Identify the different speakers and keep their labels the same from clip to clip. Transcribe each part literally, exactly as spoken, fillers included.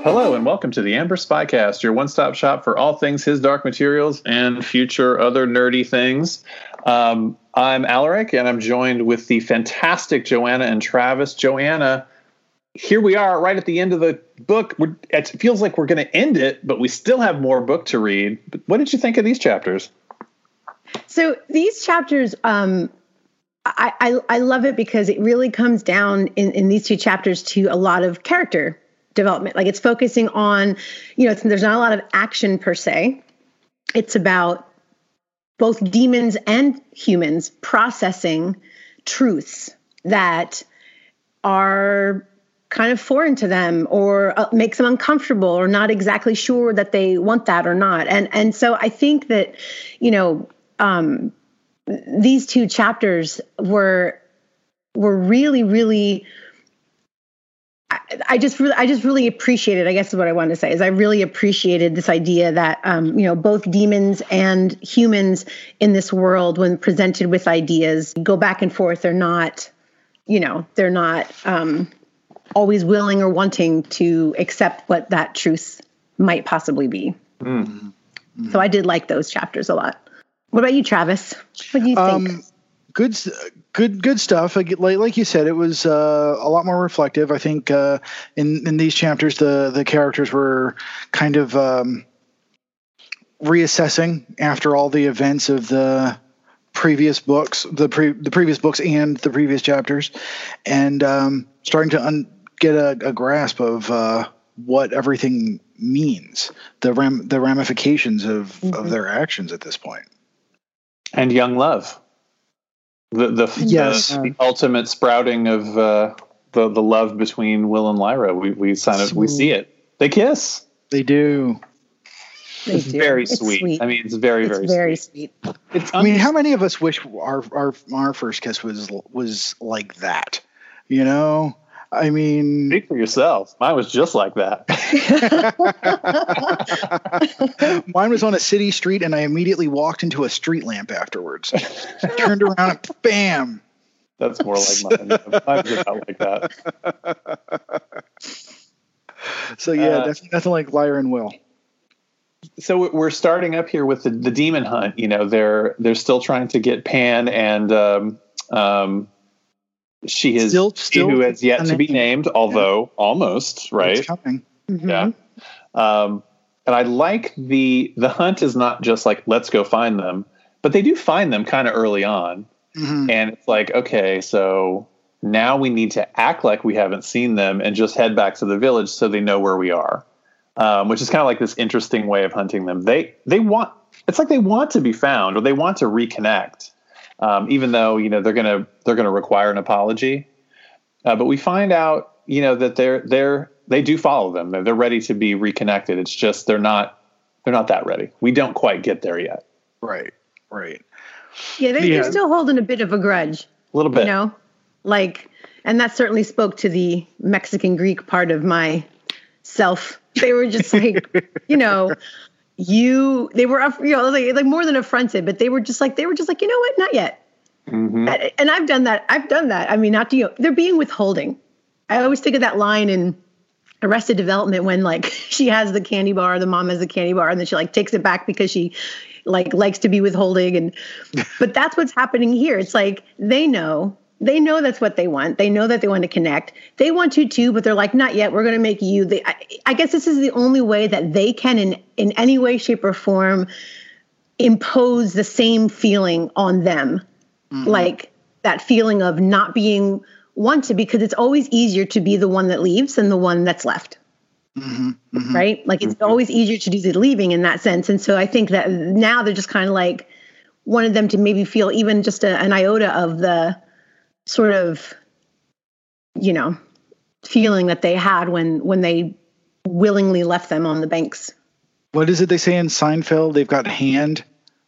Speaker 1: Hello and welcome to the Amber Spycast, your one-stop shop for all things His Dark Materials and future other nerdy things. Um, I'm Alaric, and I'm joined with the fantastic Joanna and Travis. Joanna, here we are right at the end of the book. We're, it feels like we're going to end it, but we still have more book to read. But what did you think of these chapters?
Speaker 2: So these chapters, um, I, I, I love it because it really comes down in, in these two chapters to a lot of character development. Like it's focusing on, you know, it's, there's not a lot of action per se. It's about both demons and humans processing truths that are kind of foreign to them or uh, makes them uncomfortable or not exactly sure that they want that or not. And, and so I think that, you know, um, these two chapters were, were really, really, I, I just really, I just really appreciated, I guess is what I wanted to say, is I really appreciated this idea that, um, you know, both demons and humans in this world, when presented with ideas, go back and forth. They're not, you know, they're not um, always willing or wanting to accept what that truth might possibly be. Mm-hmm. So I did like those chapters a lot. What about you, Travis? What do you think?
Speaker 3: Um, good, good, good stuff. Like, like you said, it was uh, a lot more reflective. I think uh, in in these chapters, the the characters were kind of um, reassessing after all the events of the previous books, the pre the previous books and the previous chapters, and um, starting to un- get a, a grasp of uh, what everything means, the ram the ramifications of mm-hmm. of their actions at this point.
Speaker 1: And young love, the the,
Speaker 3: yes.
Speaker 1: the, the ultimate sprouting of uh, the the love between Will and Lyra. We we sign it, we see it. They kiss.
Speaker 3: They do.
Speaker 2: They
Speaker 1: it's
Speaker 2: do.
Speaker 1: very
Speaker 2: it's
Speaker 1: sweet.
Speaker 2: sweet.
Speaker 1: I mean, it's very
Speaker 2: it's
Speaker 1: very
Speaker 2: very
Speaker 1: sweet.
Speaker 2: sweet.
Speaker 1: It's
Speaker 3: I mean, how many of us wish our our our first kiss was was like that? You know. I mean,
Speaker 1: speak for yourself. Mine was just like that.
Speaker 3: Mine was on a city street, and I immediately walked into a street lamp afterwards. Turned around and bam.
Speaker 1: That's more like mine. Mine's about like that.
Speaker 3: So yeah, uh, definitely nothing like Lyra and Will.
Speaker 1: So we're starting up here with the, the demon hunt. You know, they're they're still trying to get Pan and um, um, she is still, still who has yet to be named, although yeah. almost right.
Speaker 3: It's coming.
Speaker 2: Mm-hmm.
Speaker 1: Yeah. Um, and I like the the hunt is not just like let's go find them, but they do find them kind of early on,
Speaker 3: mm-hmm.
Speaker 1: and it's like okay, so now we need to act like we haven't seen them and just head back to the village so they know where we are, um, which is kind of like this interesting way of hunting them. They they want it's like they want to be found or they want to reconnect. Um, even though, you know, they're going to, they're going to require an apology. Uh, but we find out, you know, that they're, they're, they do follow them. They're, they're ready to be reconnected. It's just, they're not, they're not that ready. We don't quite get there yet.
Speaker 3: Right. Right.
Speaker 2: Yeah. They, yeah. They're still holding a bit of a grudge.
Speaker 1: A little bit.
Speaker 2: You know, like, and that certainly spoke to the Mexican Greek part of my self. They were just like, you know, You, they were, you know, like, like more than affronted, but they were just like, they were just like, you know what, not yet.
Speaker 1: Mm-hmm.
Speaker 2: And, and I've done that. I've done that. I mean, not to you, they're being withholding. I always think of that line in Arrested Development when like she has the candy bar, the mom has the candy bar, and then she like takes it back because she like likes to be withholding. And, but that's what's happening here. It's like, they know, they know that's what they want. They know that they want to connect. They want to too, but they're like, not yet. We're going to make you. They, I, I guess this is the only way that they can, in in any way, shape, or form, impose the same feeling on them, mm-hmm. like that feeling of not being wanted, because it's always easier to be the one that leaves than the one that's left.
Speaker 3: Mm-hmm. Mm-hmm.
Speaker 2: Right? Like it's mm-hmm. always easier to do the leaving in that sense. And so I think that now they're just kind of like wanted them to maybe feel even just a, an iota of the sort of, you know, feeling that they had when when they willingly left them on the banks.
Speaker 3: What is it they say in Seinfeld? They've got hand.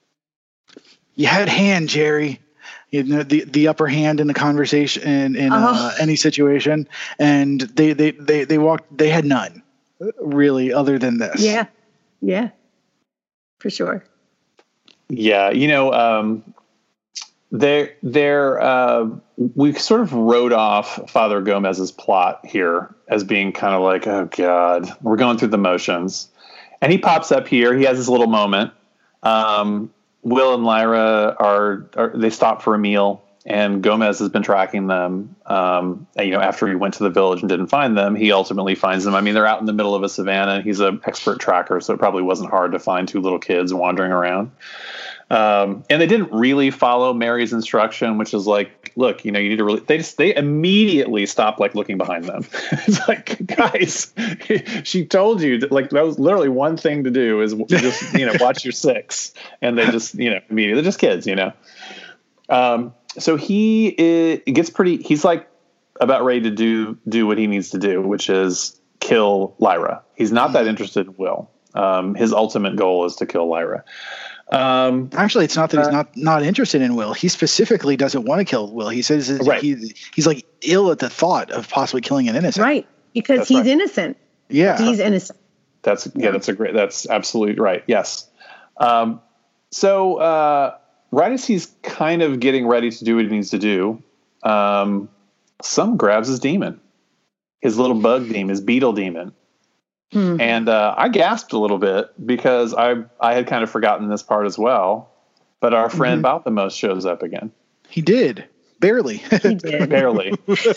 Speaker 3: You had hand, Jerry. You know, the the upper hand in the conversation in, in uh, uh, any situation, and they they they they walked. They had none, really, other than this.
Speaker 2: Yeah, yeah, for sure.
Speaker 1: Yeah, you know. Um, they're, they're, uh, we sort of wrote off Father Gomez's plot here as being kind of like, oh God, we're going through the motions. And he pops up here. He has this little moment. Um, Will and Lyra are, are, they stop for a meal, and Gomez has been tracking them. Um, and, you know, after he went to the village and didn't find them, he ultimately finds them. I mean, they're out in the middle of a savannah. He's an expert tracker, so it probably wasn't hard to find two little kids wandering around. Um, and they didn't really follow Mary's instruction, which is like, look, you know, you need to really, they just, they immediately stopped like looking behind them. It's like, guys, she told you that, like, that was literally one thing to do is just, you know, watch your six. And they just, you know, immediately, they're just kids, you know? Um, so he is, it gets pretty, he's like about ready to do, do what he needs to do, which is kill Lyra. He's not that interested in Will. Um, his ultimate goal is to kill Lyra. Um,
Speaker 3: Actually, it's not that he's uh, not, not interested in Will. He specifically doesn't want to kill Will. He says
Speaker 1: right.
Speaker 3: he, he's like ill at the thought of possibly killing an innocent.
Speaker 2: Right. Because
Speaker 1: that's
Speaker 2: he's
Speaker 1: right.
Speaker 2: innocent.
Speaker 3: Yeah.
Speaker 2: He's innocent.
Speaker 1: That's, yeah, that's a great, that's absolutely right. Yes. Um, so, uh, right as he's kind of getting ready to do what he needs to do, um, some grabs his demon, his little bug demon, his beetle demon. Hmm. And uh, I gasped a little bit because I I had kind of forgotten this part as well. But our friend mm-hmm. Balthamos shows up again.
Speaker 3: He did. Barely.
Speaker 2: He did.
Speaker 1: Barely.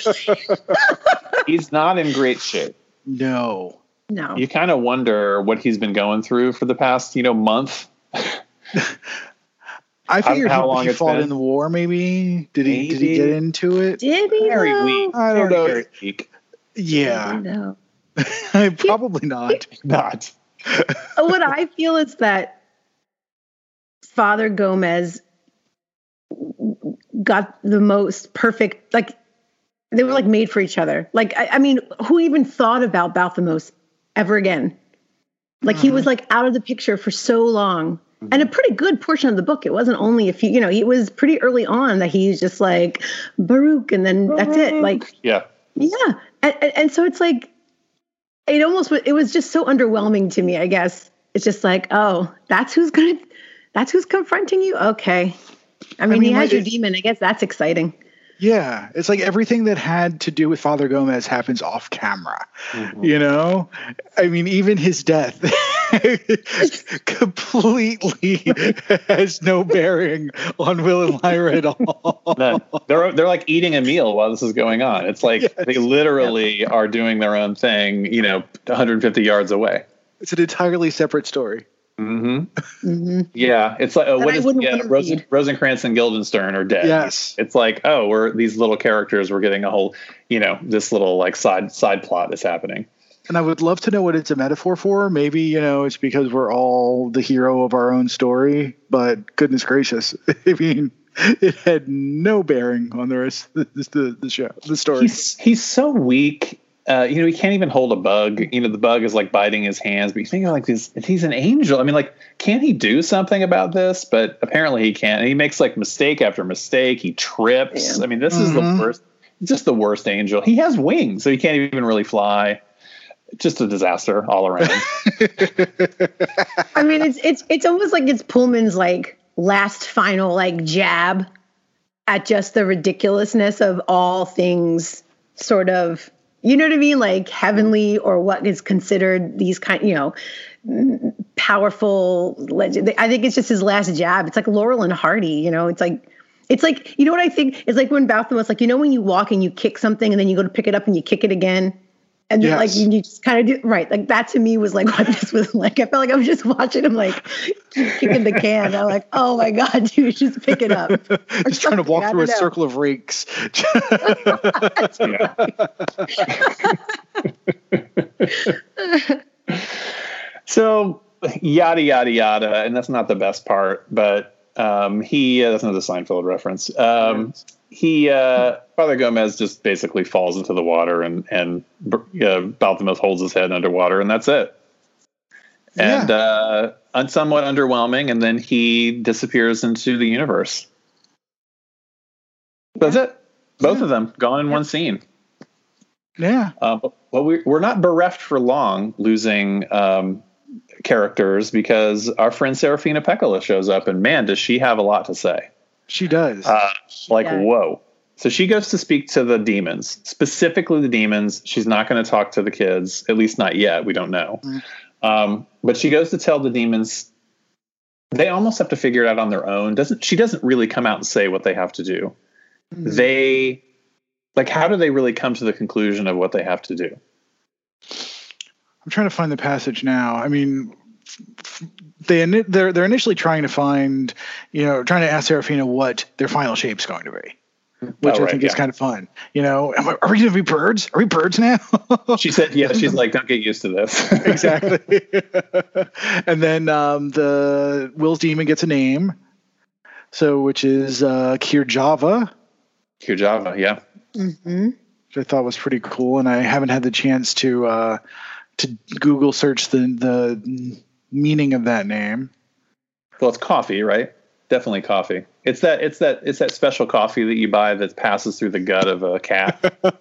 Speaker 1: He's not in great shape.
Speaker 3: No.
Speaker 2: No.
Speaker 1: You kind of wonder what he's been going through for the past, you know, month.
Speaker 3: I figured
Speaker 1: how, how
Speaker 3: he,
Speaker 1: long
Speaker 3: he fought
Speaker 1: been.
Speaker 3: in the war, maybe. Did he,
Speaker 1: maybe.
Speaker 3: did he get into it?
Speaker 2: Did he?
Speaker 1: Very
Speaker 2: though?
Speaker 1: weak.
Speaker 3: I don't
Speaker 1: very,
Speaker 3: know.
Speaker 1: Very weak.
Speaker 3: Yeah.
Speaker 2: No.
Speaker 3: Probably not.
Speaker 1: Not.
Speaker 2: What I feel is that Father Gomez got the most perfect, like, they were like made for each other. Like, I, I mean, who even thought about Balthamos ever again? Like, mm-hmm. he was like out of the picture for so long. Mm-hmm. And a pretty good portion of the book. It wasn't only a few, you know, it was pretty early on that he's just like Baruch, and then that's it. Like,
Speaker 1: yeah.
Speaker 2: Yeah. And, and, and so it's like, it almost, it was just so underwhelming to me, I guess. It's just like, oh, that's who's going to, that's who's confronting you? Okay. I mean, I mean he has like, your demon. I guess that's exciting.
Speaker 3: Yeah. It's like everything that had to do with Father Gomez happens off camera, mm-hmm. you know? I mean, even his death completely has no bearing on Will and Lyra at all.
Speaker 1: No, they're, they're like eating a meal while this is going on. It's like yes. they literally are doing their own thing, you know, one hundred fifty yards away.
Speaker 3: It's an entirely separate story.
Speaker 1: Mm-hmm.
Speaker 2: Mm-hmm.
Speaker 1: Yeah, it's like, oh, what is yeah, Ros-
Speaker 2: read.
Speaker 1: Rosencrantz and Guildenstern are dead.
Speaker 3: Yes,
Speaker 1: it's like, oh, we're these little characters. We're getting a whole, you know, this little like side side plot is happening.
Speaker 3: And I would love to know what it's a metaphor for. Maybe, you know, it's because we're all the hero of our own story. But goodness gracious, I mean, it had no bearing on the rest of the the, the show, the story.
Speaker 1: He's he's so weak. Uh, you know, he can't even hold a bug. You know, the bug is like biting his hands. But you think like this, he's an angel. I mean, like, can he do something about this? But apparently he can't. And he makes like mistake after mistake. He trips. Yeah. I mean, this mm-hmm. is the worst. Just the worst angel. He has wings, so he can't even really fly. Just a disaster all around.
Speaker 2: I mean, it's it's it's almost like it's Pullman's like last final like jab at just the ridiculousness of all things, sort of. You know what I mean? Like heavenly, or what is considered these kind, you know, powerful legend. I think it's just his last jab. It's like Laurel and Hardy, you know, it's like, it's like, you know what I think? It's like when Balthamos, like, you know, when you walk and you kick something and then you go to pick it up and you kick it again. And then, yes. like, you, you just kind of do, right. Like that to me was like what this was like. I felt like I was just watching him like keep kicking the can. I'm like, oh my God, dude, just pick it up.
Speaker 3: Just trying to walk through a know. circle of rakes.
Speaker 1: So yada, yada, yada. And that's not the best part, but um, he, uh, that's another Seinfeld reference. Um, yes. He, uh, Father Gomez just basically falls into the water, and, and uh, Balthamos holds his head underwater, and that's it. And yeah. uh, somewhat underwhelming, and then he disappears into the universe. That's it. Both yeah. of them gone in yeah. one scene.
Speaker 3: Yeah.
Speaker 1: Uh, but, but we, we're not bereft for long losing um, characters, because our friend Serafina Pekkala shows up, and man, does she have a lot to say.
Speaker 3: She does.
Speaker 1: Uh, like,
Speaker 2: does.
Speaker 1: whoa. So she goes to speak to the demons, specifically the demons. She's not going to talk to the kids, at least not yet. We don't know. Mm. Um, but she goes to tell the demons. They almost have to figure it out on their own. Doesn't she doesn't really come out and say what they have to do. Mm. They like, how do they really come to the conclusion of what they have to do?
Speaker 3: I'm trying to find the passage now. I mean, they they're they're initially trying to find, you know, trying to ask Seraphina what their final shape's going to be, which oh, I right, think yeah. is kind of fun. You know, are we going to be birds? Are we birds now?
Speaker 1: She said, yeah. She's like, don't get used to this.
Speaker 3: Exactly. And then um, the Will's demon gets a name, so which is uh, Kirjava.
Speaker 1: Kirjava, yeah.
Speaker 2: Mm-hmm.
Speaker 3: Which I thought was pretty cool, and I haven't had the chance to uh, to Google search the the meaning of that name.
Speaker 1: Well, it's coffee, right? Definitely coffee. It's that it's that it's that special coffee that you buy that passes through the gut of a cat.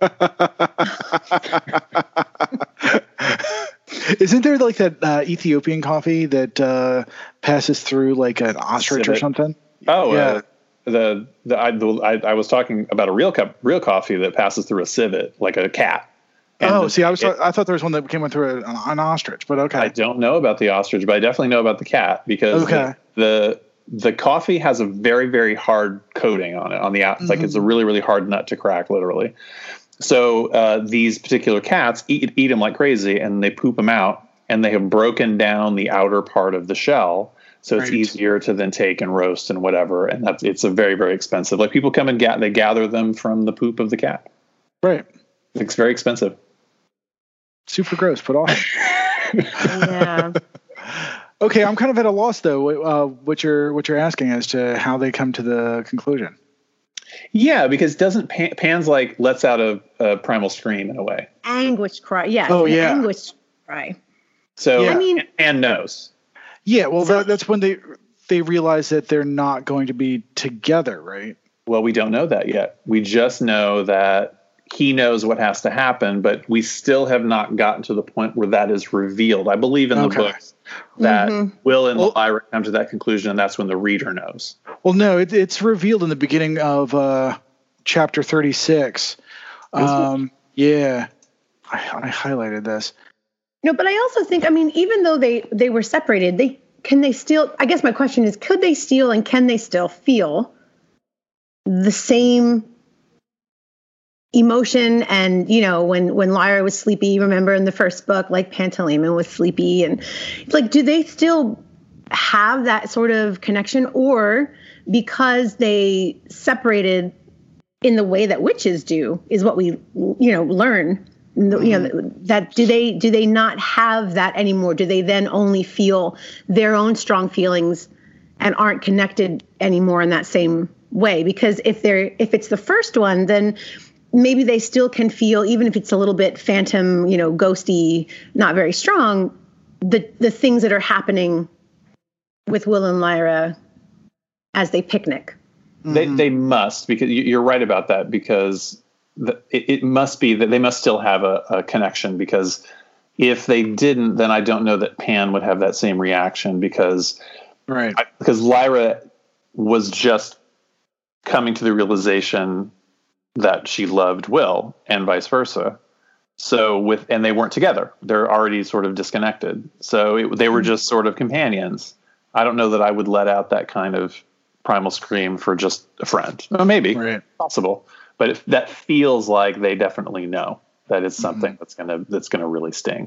Speaker 3: Isn't there like that uh, Ethiopian coffee that uh, passes through like an ostrich Civet. or something?
Speaker 1: Oh,
Speaker 3: yeah.
Speaker 1: Uh, the the I, the I I was talking about a real cup real coffee that passes through a civet like a cat.
Speaker 3: And oh, see, I was it, I thought there was one that came through an, an ostrich, but okay.
Speaker 1: I don't know about the ostrich, but I definitely know about the cat because
Speaker 3: okay.
Speaker 1: the, the the coffee has a very very hard coating on it on the out. Mm-hmm. Like it's a really really hard nut to crack, literally. So uh, these particular cats eat eat them like crazy, and they poop them out, and they have broken down the outer part of the shell. So it's right. easier to then take and roast and whatever. And that's, it's a very, very expensive. Like people come and ga- they gather them from the poop of the cat.
Speaker 3: Right.
Speaker 1: It's very expensive.
Speaker 3: Super gross, but awesome.
Speaker 2: Yeah.
Speaker 3: Okay. I'm kind of at a loss though. Uh, what you're, what you're asking as to how they come to the conclusion.
Speaker 1: Yeah. Because doesn't Pan, Pan's like lets out a, a primal scream in a way.
Speaker 2: Anguish cry. Yeah.
Speaker 3: Oh yeah.
Speaker 2: Anguish cry.
Speaker 1: So
Speaker 2: yeah. I mean,
Speaker 1: Pan knows.
Speaker 3: Yeah, well, that, that's when they they realize that they're not going to be together, right?
Speaker 1: Well, we don't know that yet. We just know that he knows what has to happen, but we still have not gotten to the point where that is revealed. I believe in the
Speaker 3: okay.
Speaker 1: books that
Speaker 2: mm-hmm.
Speaker 1: Will and
Speaker 3: well,
Speaker 1: Lyra come to that conclusion, and that's when the reader knows.
Speaker 3: Well, no, it, it's revealed in the beginning of uh, chapter thirty-six. Um, yeah, I, I highlighted this.
Speaker 2: No, but I also think, I mean, even though they, they were separated, they can they still, I guess my question is, could they still and can they still feel the same emotion? And, you know, when, when Lyra was sleepy, remember in the first book, like Pantalaimon was sleepy, and like, do they still have that sort of connection? Or because they separated in the way that witches do is what we, you know, learn. You know, that do they do they not have that anymore? Do they then only feel their own strong feelings and aren't connected anymore in that same way? Because if they're if it's the first one, then maybe they still can feel, even if it's a little bit phantom, you know, ghosty, not very strong, the the things that are happening with Will and Lyra as they picnic.
Speaker 1: They they must, because you're right about that, because The, it, it must be that they must still have a, a connection, because if they didn't, then I don't know that Pan would have that same reaction, because
Speaker 3: right
Speaker 1: I, because Lyra was just coming to the realization that she loved Will and vice versa. So with and they weren't together; they're already sort of disconnected. So it, they were just sort of companions. I don't know that I would let out that kind of primal scream for just a friend. Well, maybe
Speaker 3: right.
Speaker 1: possible. But if that feels like they definitely know that it's something mm-hmm. that's gonna that's gonna really sting.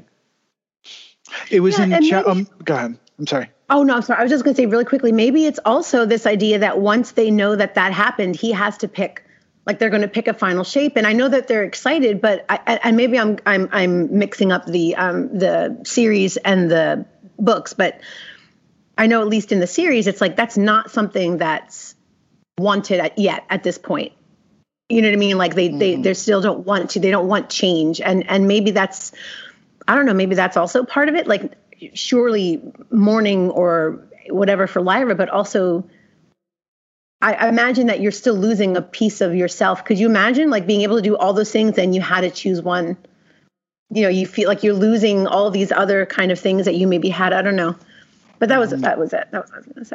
Speaker 3: It was
Speaker 2: yeah,
Speaker 3: in.
Speaker 2: Maybe,
Speaker 3: Cha- um, go ahead. I'm sorry.
Speaker 2: Oh no, sorry. I was just gonna say really quickly. Maybe it's also this idea that once they know that that happened, he has to pick. Like they're going to pick a final shape, and I know that they're excited, but I, and maybe I'm I'm I'm mixing up the um, the series and the books, but I know at least in the series, it's like that's not something that's wanted at, yet at this point. You know what I mean? Like they, mm-hmm. they, they still don't want to, they don't want change. And, and maybe that's, I don't know, maybe that's also part of it. Like surely mourning or whatever for Lyra, but also I, I imagine that you're still losing a piece of yourself. Could you imagine like being able to do all those things and you had to choose one? You know, you feel like you're losing all these other kind of things that you maybe had. I don't know. But that was, that was it. That was what I was going to say.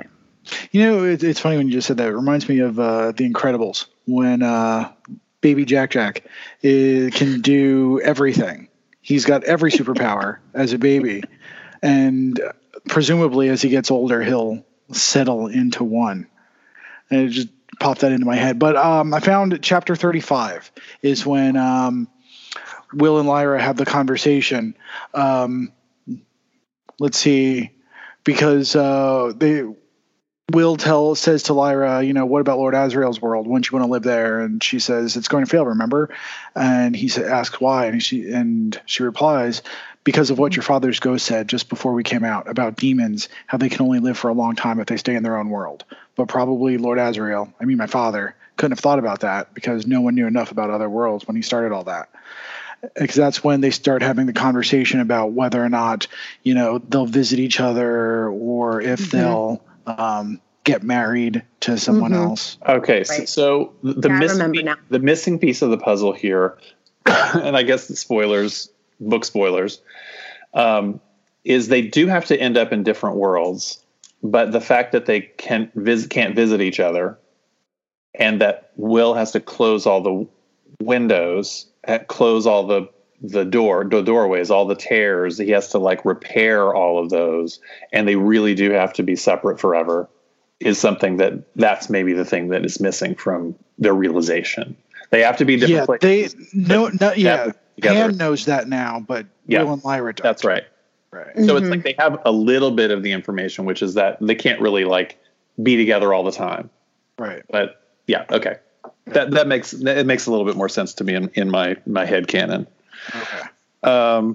Speaker 3: You know, it, it's funny when you just said that. It reminds me of uh, The Incredibles when uh, Baby Jack Jack is, can do everything. He's got every superpower as a baby, and presumably as he gets older, he'll settle into one. And it just popped that into my head. But um, I found chapter thirty-five is when um, Will and Lyra have the conversation. Um, let's see, because uh, they Will tell says to Lyra, you know, what about Lord Asriel's world? Wouldn't you want to live there? And she says it's going to fail. Remember? And he sa- asks why, and she and she replies, because of what your father's ghost said just before we came out about demons, how they can only live for a long time if they stay in their own world. But probably Lord Asriel, I mean my father, couldn't have thought about that because no one knew enough about other worlds when he started all that. Because that's when they start having the conversation about whether or not, you know, they'll visit each other or if mm-hmm. they'll um, get married to someone mm-hmm. else.
Speaker 1: Okay, right. so, so the
Speaker 2: yeah,
Speaker 1: missing the missing piece of the puzzle here, and I guess the spoilers, book spoilers, um, is they do have to end up in different worlds, but the fact that they can visit, can't visit each other, and that Will has to close all the windows, close all the the door, the doorways, all the tears. He has to like repair all of those, and they really do have to be separate forever. Is something that that's maybe the thing that is missing from their realization. They have to be different
Speaker 3: yeah,
Speaker 1: places.
Speaker 3: They no, no yeah. Pan knows that now, but
Speaker 1: yeah,
Speaker 3: Will and Lyra don't.
Speaker 1: That's right.
Speaker 3: Right.
Speaker 1: So mm-hmm. it's like they have a little bit of the information, which is that they can't really like be together all the time.
Speaker 3: Right.
Speaker 1: But yeah, okay. That that makes it makes a little bit more sense to me in, in my my head canon.
Speaker 3: Okay.
Speaker 1: Um,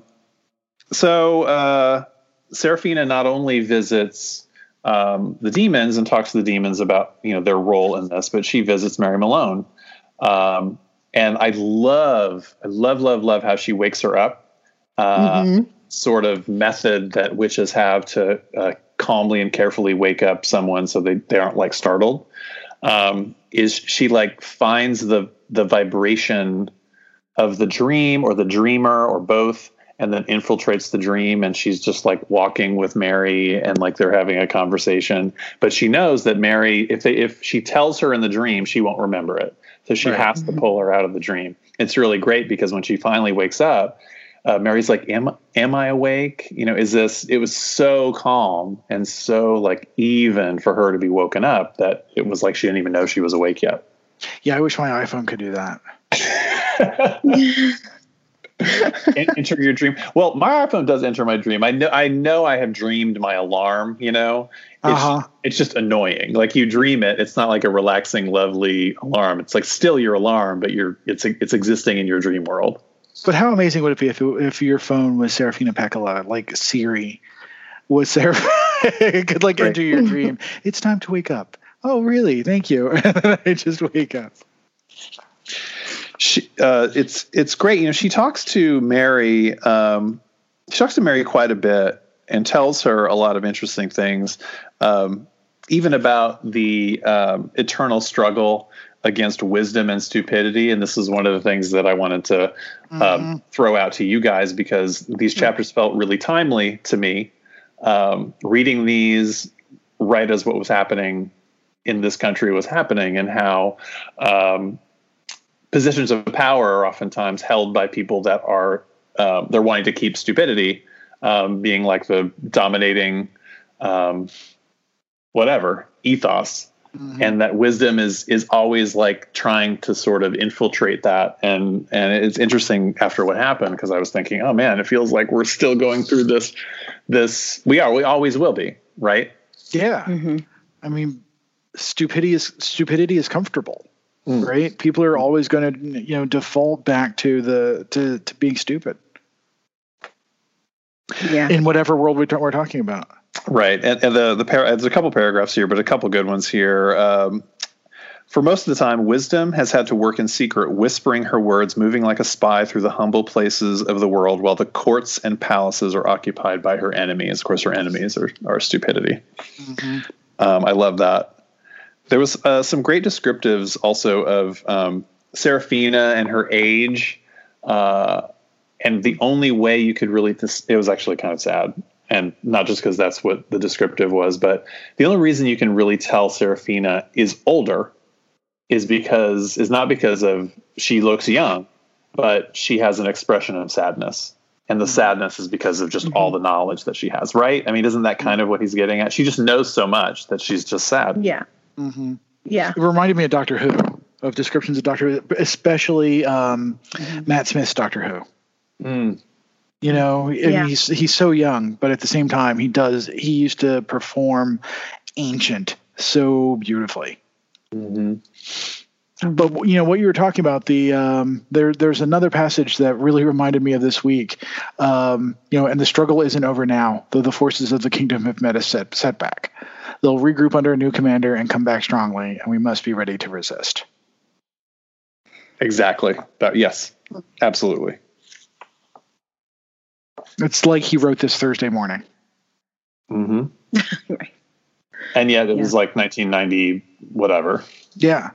Speaker 1: so uh, Seraphina not only visits um, the demons and talks to the demons about you know their role in this, but she visits Mary Malone. Um, and I love, I love, love, love how she wakes her up. Uh, mm-hmm. Sort of method that witches have to uh, calmly and carefully wake up someone so they, they aren't like startled. Um, is she like finds the the vibration of the dream or the dreamer or both, and then infiltrates the dream, and she's just like walking with Mary and like they're having a conversation. But she knows that Mary, if they if she tells her in the dream, she won't remember it. So she right. has to pull her out of the dream. It's really great because when she finally wakes up, uh, Mary's like, am, am I awake? You know, is this, it was so calm and so like even for her to be woken up that it was like she didn't even know she was awake yet.
Speaker 3: Yeah, I wish my iPhone could do that.
Speaker 1: Enter your dream. Well, my iPhone does enter my dream. I know I know I have dreamed my alarm, you know. It's, uh-huh. it's just annoying. Like you dream it, it's not like a relaxing, lovely alarm. It's like still your alarm, but you're it's it's existing in your dream world.
Speaker 3: But how amazing would it be if it, if your phone was Serafina Pekkala, like Siri was Seraph it could like right. enter your dream. It's time to wake up. Oh, really? Thank you. And then I just wake up.
Speaker 1: She, uh, it's it's great. You know, she talks to Mary. Um, she talks to Mary quite a bit and tells her a lot of interesting things, um, even about the um, eternal struggle against wisdom and stupidity. And this is one of the things that I wanted to um, mm-hmm. throw out to you guys because these chapters felt really timely to me. Um, reading these right as what was happening in this country was happening, and how um, positions of power are oftentimes held by people that are um, they're wanting to keep stupidity um, being like the dominating um, whatever ethos, mm-hmm. and that wisdom is is always like trying to sort of infiltrate that. And and it's interesting after what happened because I was thinking, oh man, it feels like we're still going through this. This we are we always will be, right?
Speaker 3: Yeah, mm-hmm. I mean, stupidity is stupidity is comfortable. Mm. Right? People are always going to, you know, default back to the to, to being stupid.
Speaker 2: Yeah.
Speaker 3: In whatever world we we're talking about.
Speaker 1: Right, and, and the the par- there's a couple paragraphs here, but a couple good ones here. Um, for most of the time, wisdom has had to work in secret, whispering her words, moving like a spy through the humble places of the world, while the courts and palaces are occupied by her enemies. Of course, her enemies are, are stupidity. Mm-hmm. Um, I love that. There was uh, some great descriptives also of um, Seraphina and her age. Uh, and the only way you could really, this, it was actually kind of sad. and not just because that's what the descriptive was, but the only reason you can really tell Seraphina is older is because is not because of she looks young, but she has an expression of sadness. And the mm-hmm. sadness is because of just mm-hmm. all the knowledge that she has, right? I mean, isn't that kind of what he's getting at? She just knows so much that she's just sad.
Speaker 2: Yeah.
Speaker 3: Mm-hmm.
Speaker 2: Yeah.
Speaker 3: It reminded me of Doctor Who, of descriptions of Doctor Who, especially um, mm-hmm. Matt Smith's Doctor Who.
Speaker 1: Mm.
Speaker 3: You know, I
Speaker 2: yeah.
Speaker 3: mean, he's he's so young, but at the same time, he does. He used to perform ancient so beautifully.
Speaker 1: Mm-hmm.
Speaker 3: But you know what you were talking about. The um, there there's another passage that really reminded me of this week. Um, you know, and the struggle isn't over now, though the forces of the kingdom have met a set setback. They'll regroup under a new commander and come back strongly, and we must be ready to resist.
Speaker 1: Exactly. That, yes, absolutely.
Speaker 3: It's like he wrote this Thursday morning.
Speaker 1: Mm-hmm.
Speaker 2: Right.
Speaker 1: And yet it
Speaker 2: yeah.
Speaker 1: was like nineteen ninety, whatever.
Speaker 3: Yeah.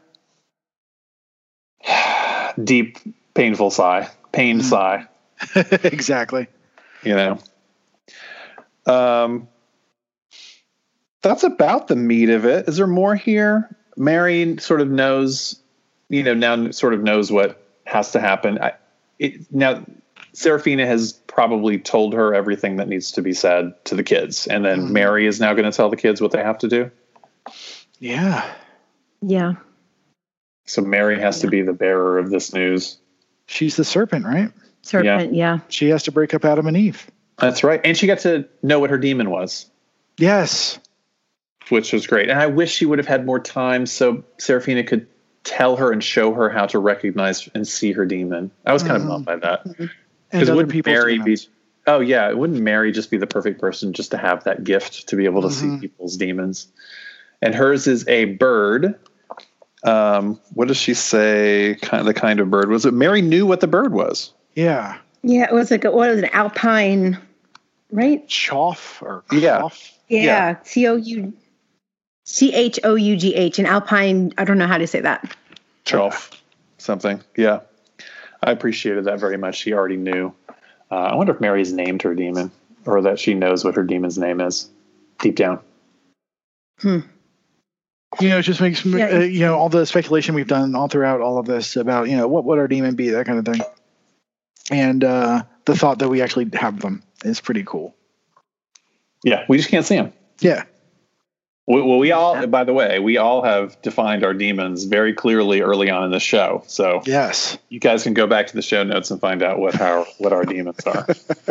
Speaker 1: Deep, painful sigh. Pain mm. sigh.
Speaker 3: Exactly.
Speaker 1: You know. Um, that's about the meat of it. Is there more here? Mary sort of knows, you know, now sort of knows what has to happen. I, it, now, Seraphina has probably told her everything that needs to be said to the kids. And then mm. Mary is now going to tell the kids what they have to do.
Speaker 3: Yeah.
Speaker 2: Yeah.
Speaker 1: So Mary has yeah. to be the bearer of this news.
Speaker 3: She's the serpent, right?
Speaker 2: Serpent, yeah. yeah.
Speaker 3: She has to break up Adam and Eve.
Speaker 1: That's right. And she got to know what her demon was.
Speaker 3: Yes.
Speaker 1: Which was great. And I wish she would have had more time so Seraphina could tell her and show her how to recognize and see her demon. I was kind mm-hmm. of bummed by that. Because mm-hmm. wouldn't Mary demons. be... Oh, yeah. Wouldn't Mary just be the perfect person just to have that gift to be able to mm-hmm. see people's demons? And hers is a bird. Um, what does she say? Kind of the kind of bird was it? Mary knew what the bird was.
Speaker 3: Yeah.
Speaker 2: Yeah, it was like a, what was it, an alpine, right?
Speaker 3: Chough or
Speaker 1: yeah.
Speaker 3: cough?
Speaker 2: Yeah, C O U C H O U G H, an alpine. I don't know how to say that.
Speaker 1: Chough, something. Yeah, I appreciated that very much. She already knew. Uh, I wonder if Mary's named her demon, or that she knows what her demon's name is deep down.
Speaker 2: Hmm.
Speaker 3: You know, it just makes me,
Speaker 2: yeah.
Speaker 3: uh, you know, all the speculation we've done all throughout all of this about, you know, what would our demon be, that kind of thing. And uh, the thought that we actually have them is pretty cool.
Speaker 1: Yeah, we just can't see them.
Speaker 3: Yeah.
Speaker 1: Well, well, we all, by the way, we all have defined our demons very clearly early on in the show. So
Speaker 3: yes,
Speaker 1: you guys can go back to the show notes and find out what our what our demons are.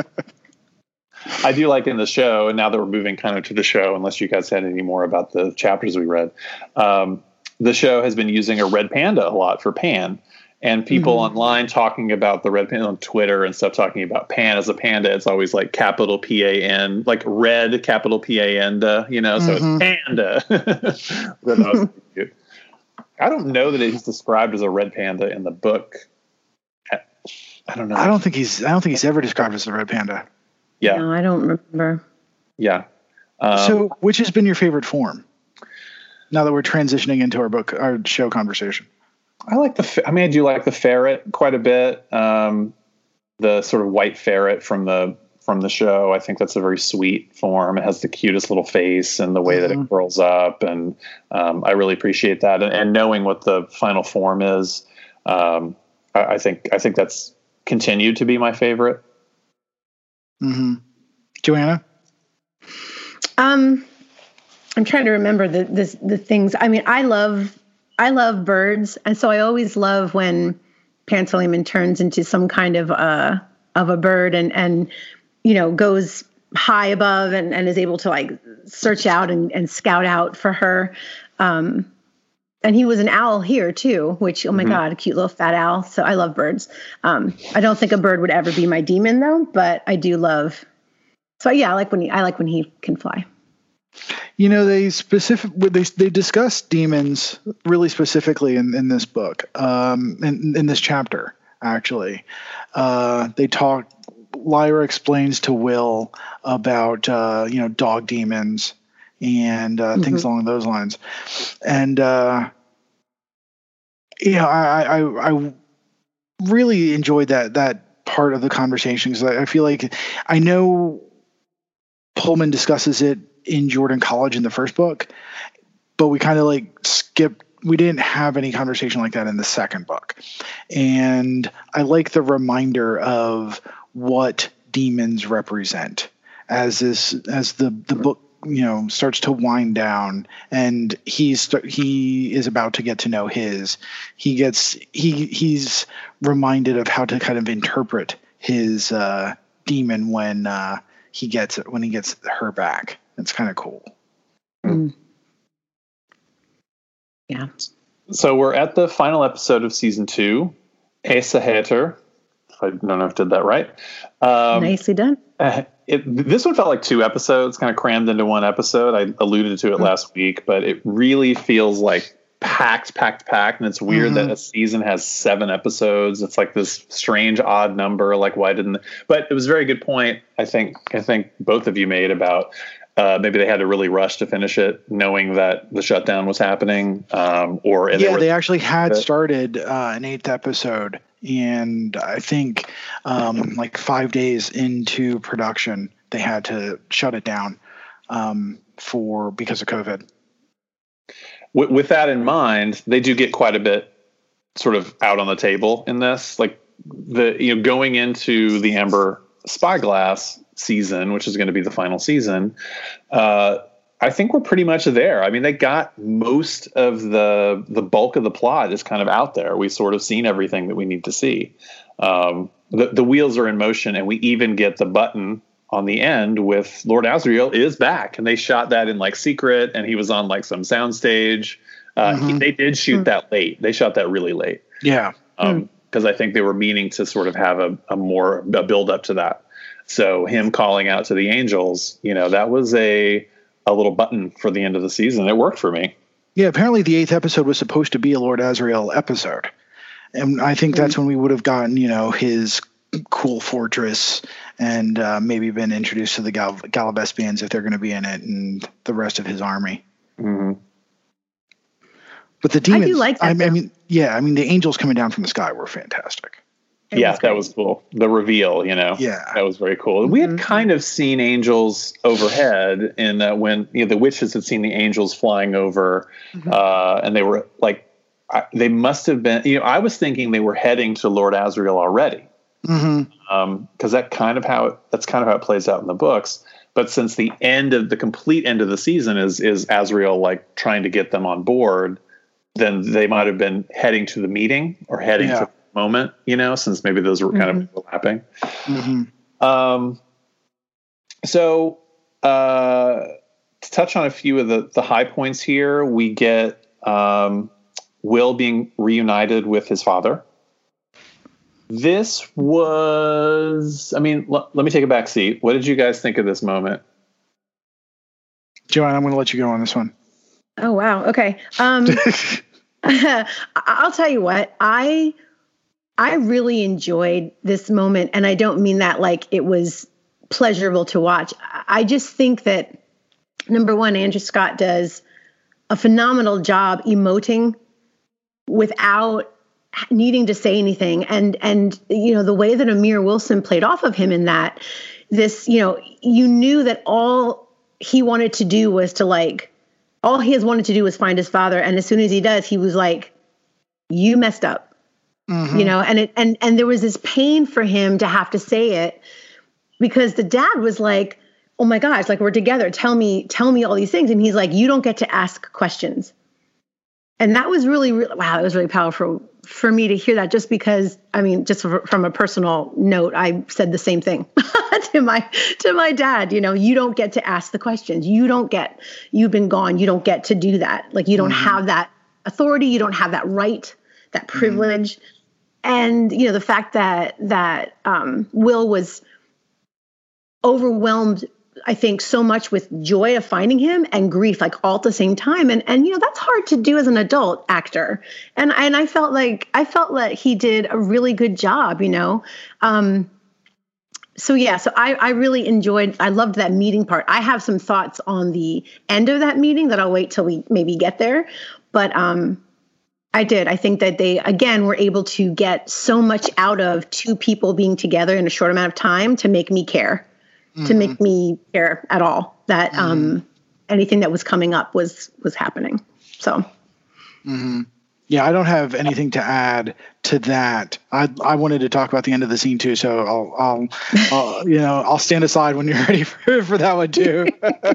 Speaker 1: I do like in the show, and now that we're moving kind of to the show, unless you guys had any more about the chapters we read, um, the show has been using a red panda a lot for Pan. And people mm-hmm. online talking about the red panda on Twitter and stuff, talking about Pan as a panda. It's always like capital P A N, like red capital P A N, you know, so mm-hmm. it's panda. That was cute. I don't know that he's described as a red panda in the book. I don't know.
Speaker 3: I don't think he's, I don't think he's ever described as a red panda.
Speaker 1: Yeah.
Speaker 2: No, I don't remember.
Speaker 1: Yeah. Um,
Speaker 3: so which has been your favorite form? Now that we're transitioning into our book, our show conversation.
Speaker 1: I like the, I mean, I do like the ferret quite a bit. Um, the sort of white ferret from the, from the show. I think that's a very sweet form. It has the cutest little face and the way mm-hmm. that it curls up. And um, I really appreciate that. And, and knowing what the final form is, um, I, I think, I think that's continued to be my favorite.
Speaker 3: Mm-hmm. Joanna?
Speaker 2: Um, I'm trying to remember the, the, the things. I mean, I love, I love birds. And so I always love when Pantalaimon turns into some kind of, uh, of a bird and, and, you know, goes high above and, and is able to like search out and, and scout out for her. Um, and he was an owl here too, which, oh my mm-hmm. God, a cute little fat owl. So I love birds. Um, I don't think a bird would ever be my demon though, but I do love, so yeah, I like when he, I like when he can fly.
Speaker 3: You know, they specific they they discuss demons really specifically in, in this book, um, in, in this chapter, actually. Uh, they talk, Lyra explains to Will about, uh, you know, dog demons and uh, mm-hmm. things along those lines. And, uh, you know, I, I, I really enjoyed that, that part of the conversation because I, I feel like I know Pullman discusses it in Jordan College in the first book, but we kind of like skipped. We didn't have any conversation like that in the second book. And I like the reminder of what demons represent as this, as the, the book, you know, starts to wind down and he's, he is about to get to know his, he gets, he, he's reminded of how to kind of interpret his, uh, demon when, uh, he gets it, when he gets her back. It's kind of cool.
Speaker 2: Mm. Yeah.
Speaker 1: So we're at the final episode of season two, Asa Hater. I don't know if I did that right. Um,
Speaker 2: Nicely done.
Speaker 1: Uh, it, this one felt like two episodes, kind of crammed into one episode. I alluded to it mm-hmm. last week, but it really feels like packed, packed, packed. And it's weird mm-hmm. that a season has seven episodes. It's like this strange, odd number. Like, why didn't? But it was a very good point. I think. I think both of you made about. Uh, maybe they had to really rush to finish it, knowing that the shutdown was happening. Um, or
Speaker 3: yeah,
Speaker 1: they, were,
Speaker 3: they actually had started uh, an eighth episode, and I think um, like five days into production, they had to shut it down um, for because of COVID.
Speaker 1: With, with that in mind, they do get quite a bit sort of out on the table in this, like the you know going into the Amber Spyglass season, which is going to be the final season, uh, I think we're pretty much there. I mean, they got most of the the bulk of the plot is kind of out there. We've sort of seen everything that we need to see. Um, the, the wheels are in motion, and we even get the button on the end with Lord Asriel is back, and they shot that in like secret, and he was on like some soundstage. Uh, mm-hmm. he, they did shoot mm-hmm. that late. They shot that really late.
Speaker 3: Yeah.
Speaker 1: Um, because mm-hmm. I think they were meaning to sort of have a, a more a build up to that. So him calling out to the angels, you know, that was a a little button for the end of the season. It worked for me.
Speaker 3: Yeah, apparently the eighth episode was supposed to be a Lord Asriel episode. And I think that's mm-hmm. when we would have gotten, you know, his cool fortress and uh, maybe been introduced to the Gal- Galabespians if they're going to be in it and the rest of his army.
Speaker 1: Mm-hmm.
Speaker 3: But the demons,
Speaker 2: I do like that.
Speaker 3: I, I mean, yeah, I mean, the angels coming down from the sky were fantastic.
Speaker 1: It yeah, was that was cool. The reveal, you know,
Speaker 3: yeah,
Speaker 1: that was very cool. Mm-hmm. We had kind of seen angels overhead, and uh, when you know the witches had seen the angels flying over, mm-hmm. uh, and they were like, I, they must have been. You know, I was thinking they were heading to Lord Asriel already, because
Speaker 3: mm-hmm.
Speaker 1: um, that kind of how it, that's kind of how it plays out in the books. But since the end of the complete end of the season is is Asriel like trying to get them on board, then they might have been heading to the meeting or heading
Speaker 3: yeah.
Speaker 1: to. Moment, you know, since maybe those were kind mm-hmm. of overlapping.
Speaker 3: Mm-hmm.
Speaker 1: Um, so uh, to touch on a few of the, the high points here, we get um, Will being reunited with his father. This was, I mean, l- let me take a back seat. What did you guys think of this moment?
Speaker 3: Joanne, I'm going to let you go on this one.
Speaker 2: Oh, wow. Okay. Um, I'll tell you what, I... I really enjoyed this moment, and I don't mean that like it was pleasurable to watch. I just think that, number one, Andrew Scott does a phenomenal job emoting without needing to say anything. And, and you know, the way that Amir Wilson played off of him in that, this, you know, you knew that all he wanted to do was to like, all he has wanted to do was find his father. And as soon as he does, he was like, you messed up. Mm-hmm. You know, and it and and there was this pain for him to have to say it because the dad was like, "Oh my gosh, like we're together. Tell me, tell me all these things." And he's like, "You don't get to ask questions." And that was really, really wow, it was really powerful for me to hear that. Just because, I mean, just from a personal note, I said the same thing to my to my dad. You know, you don't get to ask the questions. You don't get. You've been gone. You don't get to do that. Like you don't mm-hmm. have that authority. You don't have that right, that privilege. Mm-hmm. And, you know, the fact that that um, Will was overwhelmed, I think, so much with joy of finding him and grief, like all at the same time. And, and you know, that's hard to do as an adult actor. And, and I felt like I felt that he did a really good job, you know. Um, so, yeah, so I, I really enjoyed I loved that meeting part. I have some thoughts on the end of that meeting that I'll wait till we maybe get there. But um I did. I think that they, again, were able to get so much out of two people being together in a short amount of time to make me care. mm-hmm. to make me care at all that mm-hmm. um, anything that was coming up was was happening. So,
Speaker 3: mm-hmm. yeah, I don't have anything to add to that. I I wanted to talk about the end of the scene too, so I'll I'll, I'll you know I'll stand aside when you're ready for, for that one too.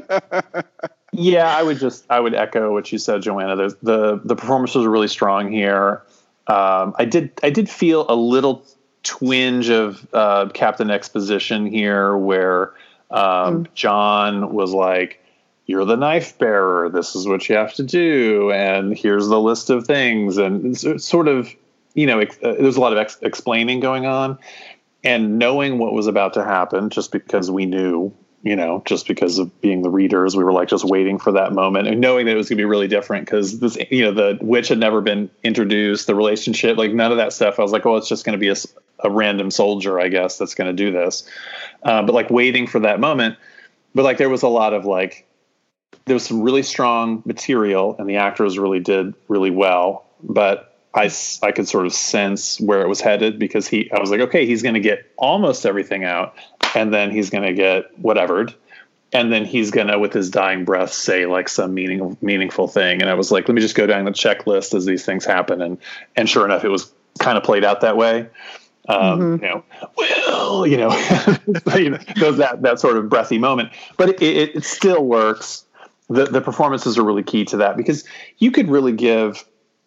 Speaker 1: Yeah, I would just I would echo what you said, Joanna. The the, the performances are really strong here. Um, I did I did feel a little twinge of uh, Captain Exposition here, where um, mm. John was like, "You're the knife bearer. This is what you have to do, and here's the list of things." And it's, it's sort of, you know, ex- uh, there's a lot of ex- explaining going on, and knowing what was about to happen, just because we knew. You know, just because of being the readers, we were like just waiting for that moment and knowing that it was going to be really different because this, you know, the witch had never been introduced, the relationship, like none of that stuff. I was like, oh, it's just going to be a, a random soldier, I guess, that's going to do this. Uh, but like waiting for that moment. But like there was a lot of like, there was some really strong material and the actors really did really well. But I, I could sort of sense where it was headed because he, I was like, okay, he's going to get almost everything out. And then he's going to get whatevered. And then he's going to, with his dying breath, say like some meaning, meaningful thing. And I was like, let me just go down the checklist as these things happen. And, and sure enough, it was kind of played out that way. Um, mm-hmm. You know, well, you know, you know those, that, that sort of breathy moment, but it, it, it still works. The, the performances are really key to that because you could really give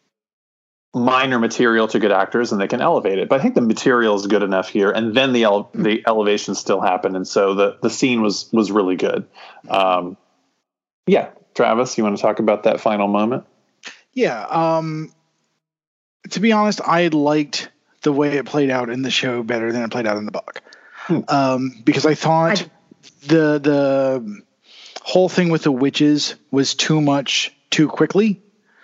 Speaker 1: minor material to good actors and they can elevate it. But I think the material is good enough here. And then the ele- the elevation still happened. And so the, the scene was, was really good. Um, yeah. Travis, you want to talk about that final moment?
Speaker 3: Yeah. Um, to be honest, I liked the way it played out in the show better than it played out in the book. Hmm. Um, because I thought I, the, the whole thing with the witches was too much too quickly.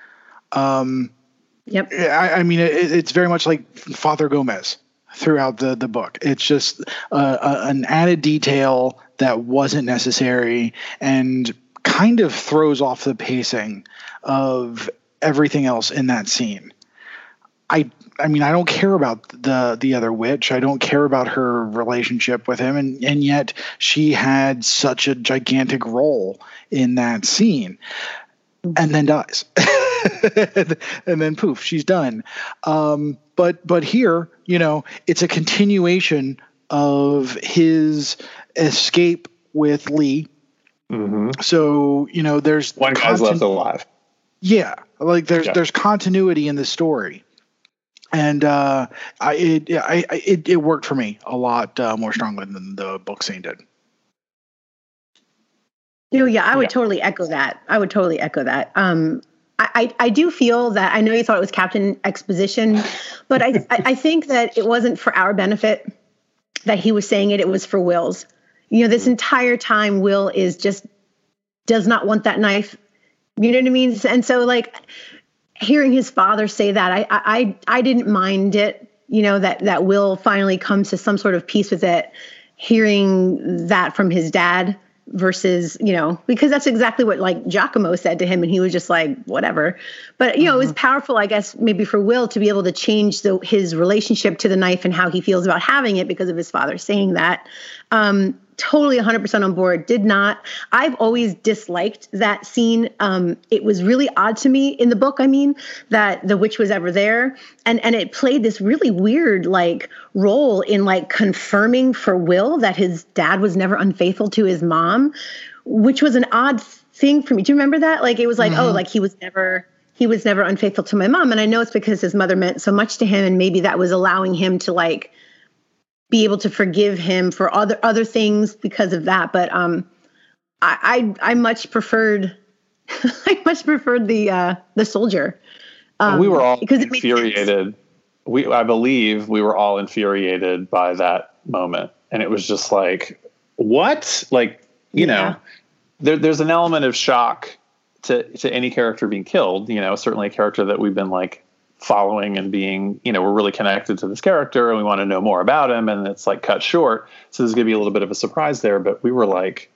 Speaker 3: Um,
Speaker 2: Yep.
Speaker 3: I, I mean, it, it's very much like Father Gomez throughout the, the book. It's just uh, a, an added detail that wasn't necessary and kind of throws off the pacing of everything else in that scene. I I mean, I don't care about the the other witch. I don't care about her relationship with him. And, and yet she had such a gigantic role in that scene and then dies. And then poof, she's done. Um, but but here, you know, it's a continuation of his escape with Lee.
Speaker 1: Mm-hmm.
Speaker 3: So, you know, there's
Speaker 1: one guy's continu- left alive.
Speaker 3: Yeah, like there's
Speaker 1: yeah.
Speaker 3: there's continuity in the story, and uh, I it I it, it worked for me a lot uh, more strongly than the book scene did.
Speaker 2: You know, yeah, I would yeah. totally echo that. I would totally echo that. Um, I, I do feel that I know you thought it was Captain Exposition, but I, I think that it wasn't for our benefit that he was saying it. It was for Will's. You know, this entire time, Will is just does not want that knife. You know what I mean? And so, like, hearing his father say that, I I I didn't mind it. You know, that that Will finally comes to some sort of peace with it. Hearing that from his dad. Versus, you know, because that's exactly what like Giacomo said to him. And he was just like, whatever. But, you know, mm-hmm. it was powerful, I guess, maybe for Will to be able to change the, his relationship to the knife and how he feels about having it because of his father saying that. Um, totally one hundred percent on board. Did not. I've always disliked that scene. Um, it was really odd to me in the book, I mean, that the witch was ever there. And, and it played this really weird, like, role in, like, confirming for Will that his dad was never unfaithful to his mom, which was an odd thing for me. Do you remember that? Like, it was like, mm-hmm. oh, like, he was never... he was never unfaithful to my mom. And I know it's because his mother meant so much to him. And maybe that was allowing him to like be able to forgive him for other, other things because of that. But um, I, I, I much preferred, I much preferred the, uh, the soldier.
Speaker 1: Um, we were all infuriated. We, I believe we were all infuriated by that moment. And it was just like, what? Like, you yeah. know, there, there's an element of shock to, to any character being killed, you know, certainly a character that we've been like following and being, you know, we're really connected to this character and we want to know more about him. And it's like cut short. So there's going to be a little bit of a surprise there, but we were like,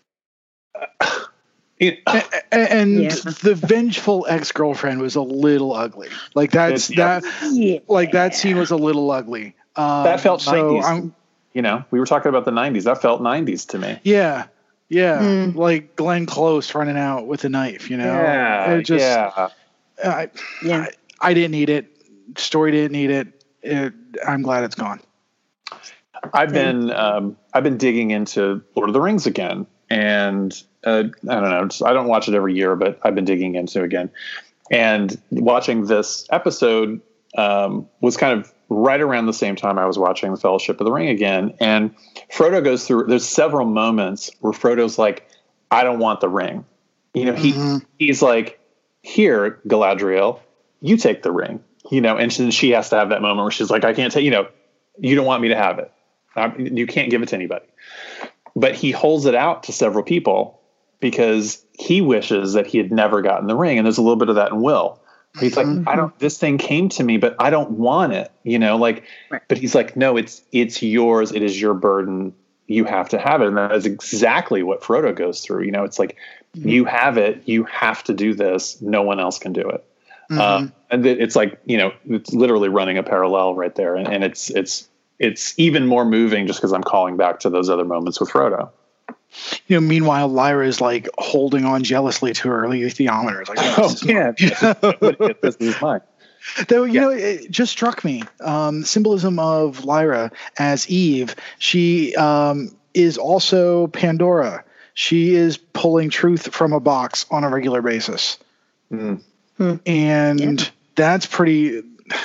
Speaker 1: uh,
Speaker 3: it, and, and yeah. the vengeful ex-girlfriend was a little ugly. Like that's, that, yeah. like that scene was a little ugly. Um,
Speaker 1: that felt
Speaker 3: so
Speaker 1: nineties. I'm, You know, we were talking about the nineties. That felt nineties to me.
Speaker 3: Yeah. Yeah.
Speaker 2: Mm.
Speaker 3: Like Glenn Close running out with a knife, you know?
Speaker 1: Yeah.
Speaker 3: It just,
Speaker 1: yeah.
Speaker 3: I,
Speaker 2: Yeah.
Speaker 3: I, I didn't need it. Story didn't need it. it I'm glad it's gone.
Speaker 1: I've been um, I've been digging into Lord of the Rings again, and uh, I don't know. Just, I don't watch it every year, but I've been digging into it again. And watching this episode um, was kind of right around the same time I was watching The Fellowship of the Ring again. And Frodo goes through. There's several moments where Frodo's like, "I don't want the ring." You know, he mm-hmm. he's like, "Here, Galadriel, you take the ring." You know, and she, she has to have that moment where she's like, "I can't take. You know, you don't want me to have it. You can't give it to anybody." But he holds it out to several people because he wishes that he had never gotten the ring. And there's a little bit of that in Will. He's like, mm-hmm. I don't, this thing came to me, but I don't want it, you know, like, right. But he's like, no, it's, it's yours. It is your burden. You have to have it. And that is exactly what Frodo goes through. You know, it's like, mm-hmm. you have it, you have to do this. No one else can do it. Mm-hmm. Um, and it's like, you know, it's literally running a parallel right there. And, and it's, it's, it's even more moving just because I'm calling back to those other moments with Frodo.
Speaker 3: You know, meanwhile, Lyra is like holding on jealously to her alethiometer. It's like,
Speaker 1: oh, yeah, this is mine.
Speaker 3: Though, you yeah. know, it just struck me. Um, symbolism of Lyra as Eve. She um, is also Pandora. She is pulling truth from a box on a regular basis. Mm. And yeah. that's pretty...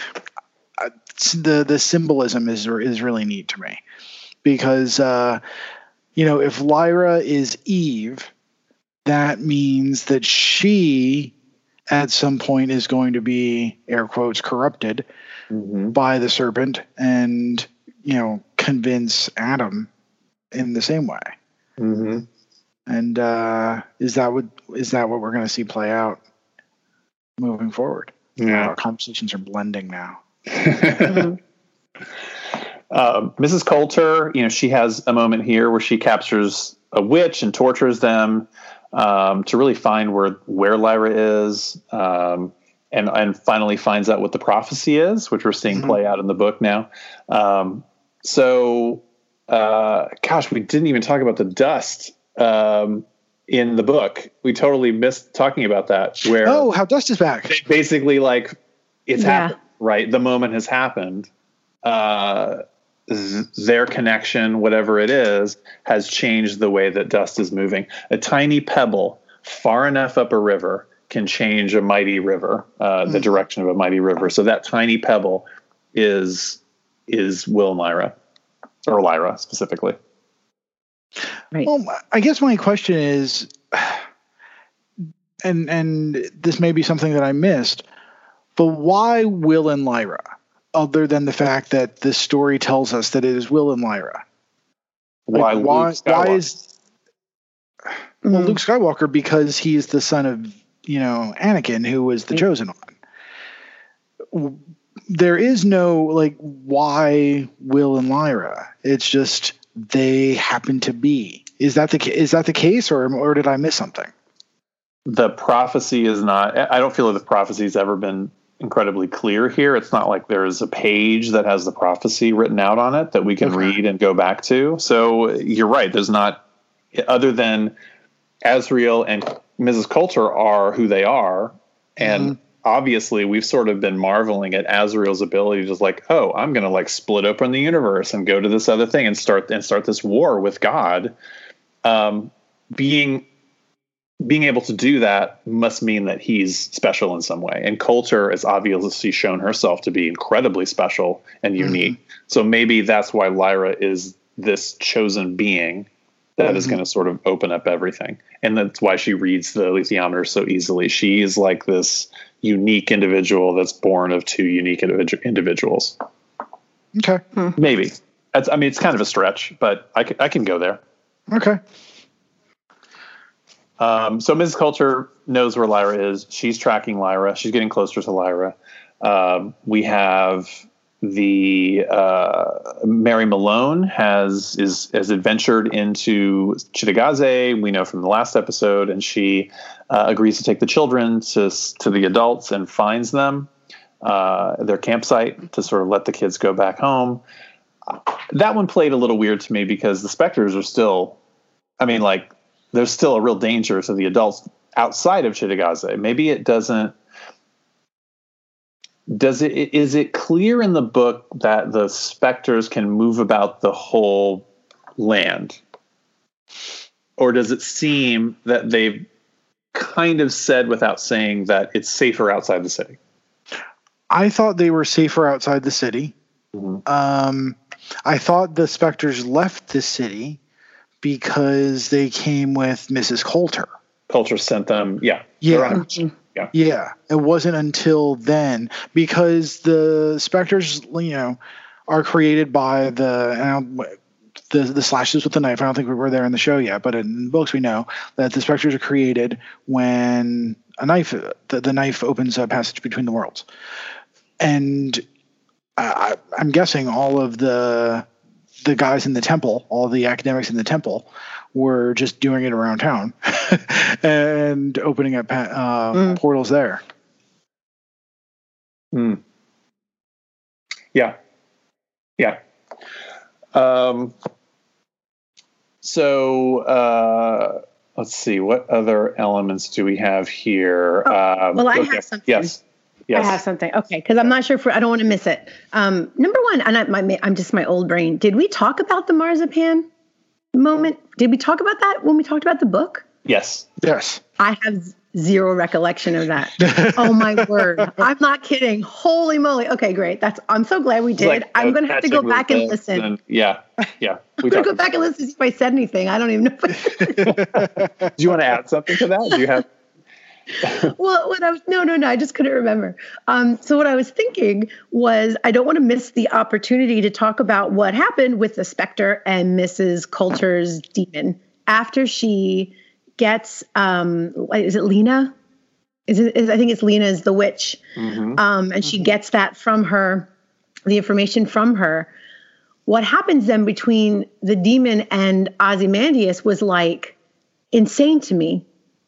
Speaker 3: The the symbolism is is really neat to me, because uh, you know, if Lyra is Eve, that means that she at some point is going to be, air quotes, corrupted mm-hmm. by the serpent, and you know, convince Adam in the same way. Mm-hmm. And uh, is that what is that what we're going to see play out moving forward?
Speaker 1: Yeah,
Speaker 3: our conversations are blending now.
Speaker 1: mm-hmm. uh, Missus Coulter, you know, she has a moment here where she captures a witch and tortures them um, to really find where where Lyra is, um, and and finally finds out what the prophecy is, which we're seeing mm-hmm. play out in the book now. Um, so, uh, gosh, we didn't even talk about the dust um, in the book. We totally missed talking about that. Where
Speaker 3: oh, how dust is back?
Speaker 1: Basically, like it's
Speaker 2: yeah.
Speaker 1: happened. Right. The moment has happened. Uh, th- their connection, whatever it is, has changed the way that dust is moving. A tiny pebble far enough up a river can change a mighty river, uh, mm. the direction of a mighty river. So that tiny pebble is, is Will and Lyra, or Lyra specifically.
Speaker 3: Right. Well, I guess my question is, and, and this may be something that I missed, but why Will and Lyra, other than the fact that this story tells us that it is Will and Lyra? Like,
Speaker 1: why
Speaker 3: why, why is well, mm-hmm. Luke Skywalker? Because he's the son of, you know, Anakin, who was the mm-hmm. chosen one. There is no, like, why Will and Lyra? It's just they happen to be. Is that the is that the case, or or did I miss something?
Speaker 1: The prophecy is not. I don't feel like the prophecy's ever been incredibly clear here. It's not like there's a page that has the prophecy written out on it that we can okay. read and go back to. So you're right. There's not, other than Asriel and Missus Coulter are who they are. And mm-hmm. obviously we've sort of been marveling at Asriel's ability to just like, oh, I'm going to like split open the universe and go to this other thing and start and start this war with God. Um, being Being able to do that must mean that he's special in some way. And Coulter has obviously shown herself to be incredibly special and unique. Mm-hmm. So maybe that's why Lyra is this chosen being that mm-hmm. is going to sort of open up everything. And that's why she reads the alethiometer so easily. She is like this unique individual that's born of two unique individu- individuals.
Speaker 3: Okay.
Speaker 1: Hmm. Maybe. That's, I mean, it's kind of a stretch, but I can, I can go there.
Speaker 3: Okay.
Speaker 1: Um, so Missus Coulter knows where Lyra is. She's tracking Lyra. She's getting closer to Lyra. Um, we have the uh, Mary Malone has is has adventured into Cittàgazze. We know from the last episode, and she uh, agrees to take the children to to the adults and finds them uh, their campsite to sort of let the kids go back home. that one played a little weird to me because the specters are still, I mean, like, there's still a real danger to the adults outside of Chitagaze. Maybe it doesn't, does it, is it clear in the book that the specters can move about the whole land? Or does it seem that they've kind of said without saying that it's safer outside the city?
Speaker 3: I thought they were safer outside the city. Mm-hmm. Um, I thought the specters left the city because they came with Missus Coulter.
Speaker 1: Coulter sent them, yeah.
Speaker 3: Yeah.
Speaker 1: Yeah.
Speaker 3: Yeah. It wasn't until then, because the specters, you know, are created by the, and the the slashes with the knife. I don't think we were there in the show yet, but in books we know that the specters are created when a knife, the, the knife opens a passage between the worlds. And I, I'm guessing all of the the guys in the temple, all the academics in the temple, were just doing it around town and opening up uh, mm. portals there.
Speaker 1: Mm. Yeah. Yeah. Um, so uh, let's see, what other elements do we have here?
Speaker 2: Oh,
Speaker 1: um,
Speaker 2: well, I
Speaker 1: okay.
Speaker 2: have something.
Speaker 1: Yes. Yes.
Speaker 2: I have something. Okay, because I'm not sure if I don't want to miss it. Um, number one, and I, my, I'm just my old brain. Did we talk about the marzipan moment? Did we talk about that when we talked about the book?
Speaker 1: Yes.
Speaker 3: Yes.
Speaker 2: I have zero recollection of that. Oh my word! I'm not kidding. Holy moly! Okay, great. That's. I'm so glad we did. Like, I'm going to have to go back and listen.
Speaker 1: And, yeah. Yeah.
Speaker 2: I'm going to go back and listen to see if I said anything. I don't even know.
Speaker 1: Do you want to add something to that? Do you have?
Speaker 2: Well, what I was no, no, no. I just couldn't remember. Um, so what I was thinking was, I don't want to miss the opportunity to talk about what happened with the Spectre and Missus Coulter's demon after she gets. Um, is it Lena? Is it? Is, I think it's Lena is the witch, mm-hmm. um, and mm-hmm. she gets that from her, the information from her. What happens then between the demon and Ozymandias was like insane to me.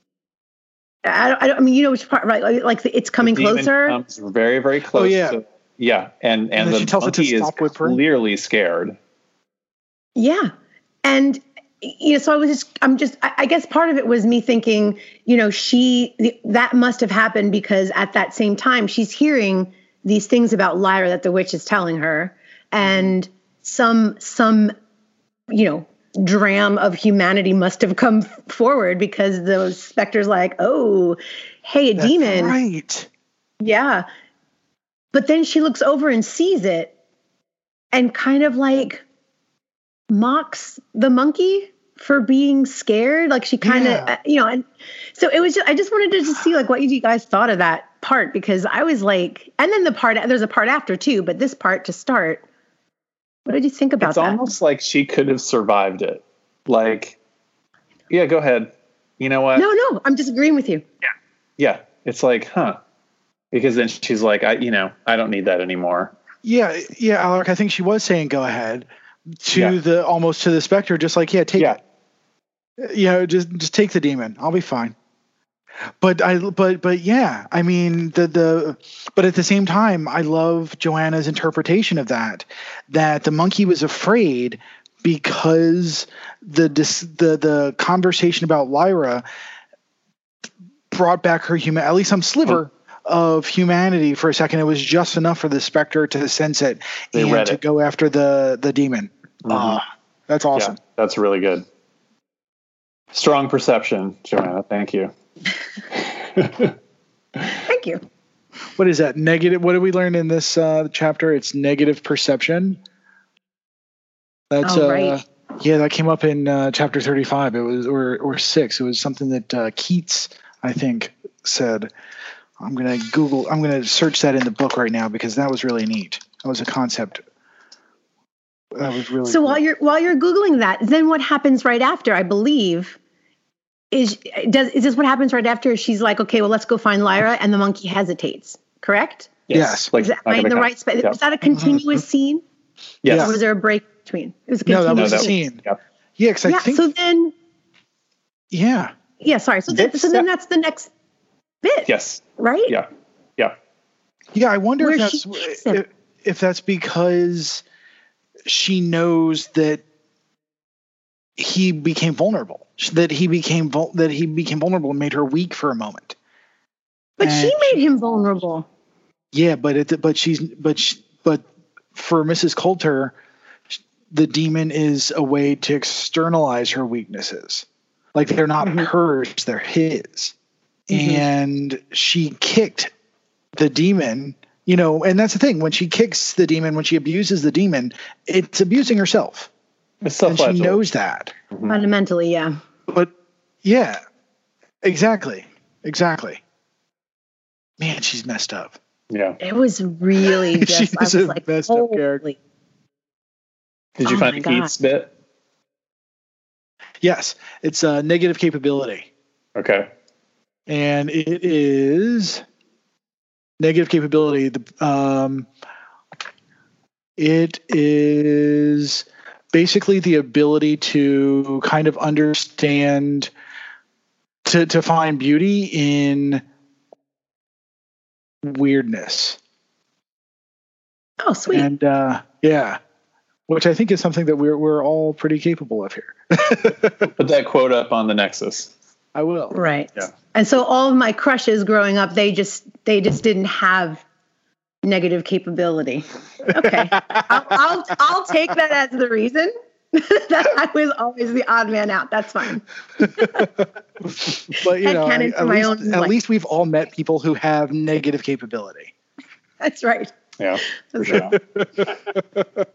Speaker 2: I, I, I mean, you know which part, right? Like, like it's coming
Speaker 1: the demon
Speaker 2: closer.
Speaker 1: Comes very, very close.
Speaker 3: Oh yeah,
Speaker 1: to, yeah, and and,
Speaker 3: and
Speaker 1: the
Speaker 3: she tells
Speaker 1: monkey
Speaker 3: it to stop
Speaker 1: is clearly scared.
Speaker 2: Yeah, and you know, so I was just, I'm just, I, I guess part of it was me thinking, you know, she that must have happened because at that same time she's hearing these things about Lyra that the witch is telling her, and some some, you know. dram of humanity must have come f- forward because the Spectre's like, oh, hey, a
Speaker 3: That's
Speaker 2: demon.
Speaker 3: Right.
Speaker 2: Yeah. But then she looks over and sees it and kind of like mocks the monkey for being scared. Like she kind of, yeah. you know, and so it was just, I just wanted to just see like what you guys thought of that part, because I was like, and then the part, there's a part after too, but this part to start, what did you think about
Speaker 1: it's
Speaker 2: that?
Speaker 1: It's almost like she could have survived it. Like, yeah, go ahead. You know what?
Speaker 2: No, no, I'm disagreeing with you.
Speaker 1: Yeah. Yeah. It's like, huh. Because then she's like, I, you know, I don't need that anymore.
Speaker 3: Yeah. Yeah. Alaric, I think she was saying, go ahead to
Speaker 1: yeah.
Speaker 3: the, almost to the Spectre, just like, yeah, take
Speaker 1: yeah.
Speaker 3: it. You know, just, just take the demon. I'll be fine. But I, but, but yeah, I mean, the, the, but at the same time, I love Joanna's interpretation of that, that the monkey was afraid because the, the, the conversation about Lyra brought back her human, at least some sliver oh. of humanity for a second. It was just enough for the Spectre to sense it they and to it. go after the, the demon. Mm-hmm. Uh, that's awesome.
Speaker 1: Yeah, that's really good. Strong perception, Joanna. Thank you.
Speaker 2: Thank you.
Speaker 3: What is that? Negative. What did we learn in this uh, chapter? It's negative perception. That's
Speaker 2: oh,
Speaker 3: uh,
Speaker 2: right.
Speaker 3: Yeah, that came up in uh, chapter thirty-five. It was or or six. It was something that uh, Keats, I think, said. I'm gonna Google. I'm gonna search that in the book right now because that was really neat. That was a concept. That was really.
Speaker 2: So
Speaker 3: cool.
Speaker 2: while you're while you're Googling that, then what happens right after? I believe. Is does is this what happens right after? She's like, okay, well, let's go find Lyra, and the monkey hesitates. Correct?
Speaker 3: Yes. yes.
Speaker 1: Like,
Speaker 2: is that, am I in the right space? Yeah. Was that a continuous mm-hmm. scene?
Speaker 1: Yes.
Speaker 2: Or was there a break between? It was a continuous
Speaker 3: no, that was
Speaker 2: scene.
Speaker 3: a scene.
Speaker 1: Yeah.
Speaker 3: Yeah. Because I
Speaker 2: yeah,
Speaker 3: think.
Speaker 2: So then.
Speaker 3: Yeah.
Speaker 2: Yeah. Sorry. So then, so then that's the next bit.
Speaker 1: Yes.
Speaker 2: Right.
Speaker 1: Yeah. Yeah.
Speaker 3: Yeah. I wonder
Speaker 2: Where
Speaker 3: if that's if, if that's because she knows that he became vulnerable, that he became vul- that he became vulnerable and made her weak for a moment.
Speaker 2: But
Speaker 3: And
Speaker 2: she made him vulnerable.
Speaker 3: Yeah, but it, but she's but she, but for Missus Coulter, the demon is a way to externalize her weaknesses. Like they're not mm-hmm. hers, they're his. Mm-hmm. And she kicked the demon, you know, and that's the thing. When she kicks the demon, when she abuses the demon, it's abusing herself.
Speaker 1: It's
Speaker 3: and she knows that.
Speaker 2: Mm-hmm. Fundamentally, yeah.
Speaker 3: But yeah, exactly. Exactly. Man, she's messed up.
Speaker 1: Yeah.
Speaker 2: It was really just,
Speaker 3: she's
Speaker 2: I was
Speaker 3: a
Speaker 2: like,
Speaker 3: messed up character.
Speaker 1: Did you
Speaker 2: Oh
Speaker 1: find Keith's bit?
Speaker 3: Yes. It's a negative capability.
Speaker 1: Okay.
Speaker 3: And it is negative capability. The, um, it is basically the ability to kind of understand, to, to find beauty in weirdness.
Speaker 2: Oh, sweet.
Speaker 3: And uh, yeah, which I think is something that we're we're all pretty capable of here.
Speaker 1: Put that quote up on the Nexus.
Speaker 3: I will.
Speaker 2: Right.
Speaker 1: Yeah.
Speaker 2: And so all of my crushes growing up, they just they just didn't have negative capability. Okay. I'll, I'll I'll take that as the reason that I was always the odd man out. That's fine.
Speaker 3: But you know,
Speaker 2: Headcanon
Speaker 3: at,
Speaker 2: to my
Speaker 3: least,
Speaker 2: own
Speaker 3: at
Speaker 2: life.
Speaker 3: least we've all met people who have negative capability.
Speaker 2: That's right.
Speaker 1: Yeah.
Speaker 2: That's
Speaker 1: For sure.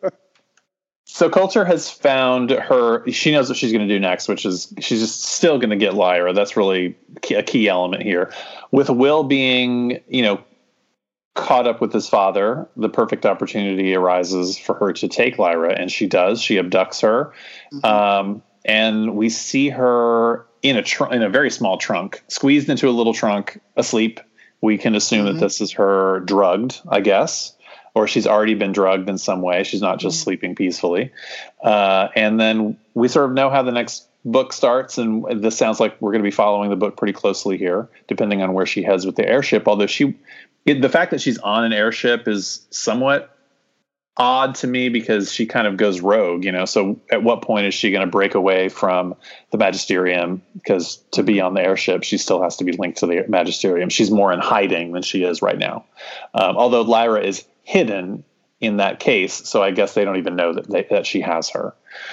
Speaker 1: So Coulter has found her. She knows what she's going to do next, which is she's just still going to get Lyra. That's really a key element here. With Will being, you know, caught up with his father, the perfect opportunity arises for her to take Lyra, and she does. She abducts her, mm-hmm. um, and we see her in a tr- in a very small trunk, squeezed into a little trunk, asleep. We can assume mm-hmm. that this is her drugged, I guess. Or she's already been drugged in some way. She's not just mm-hmm. sleeping peacefully. Uh, and then we sort of know how the next book starts. And this sounds like we're going to be following the book pretty closely here, depending on where she heads with the airship. Although she, it, the fact that she's on an airship is somewhat odd to me because she kind of goes rogue, you know. So at what point is she going to break away from the Magisterium? Because to be on the airship, she still has to be linked to the Magisterium. She's more in hiding than she is right now. Um, although Lyra is hidden in that case, so I guess they don't even know that they, that she has her.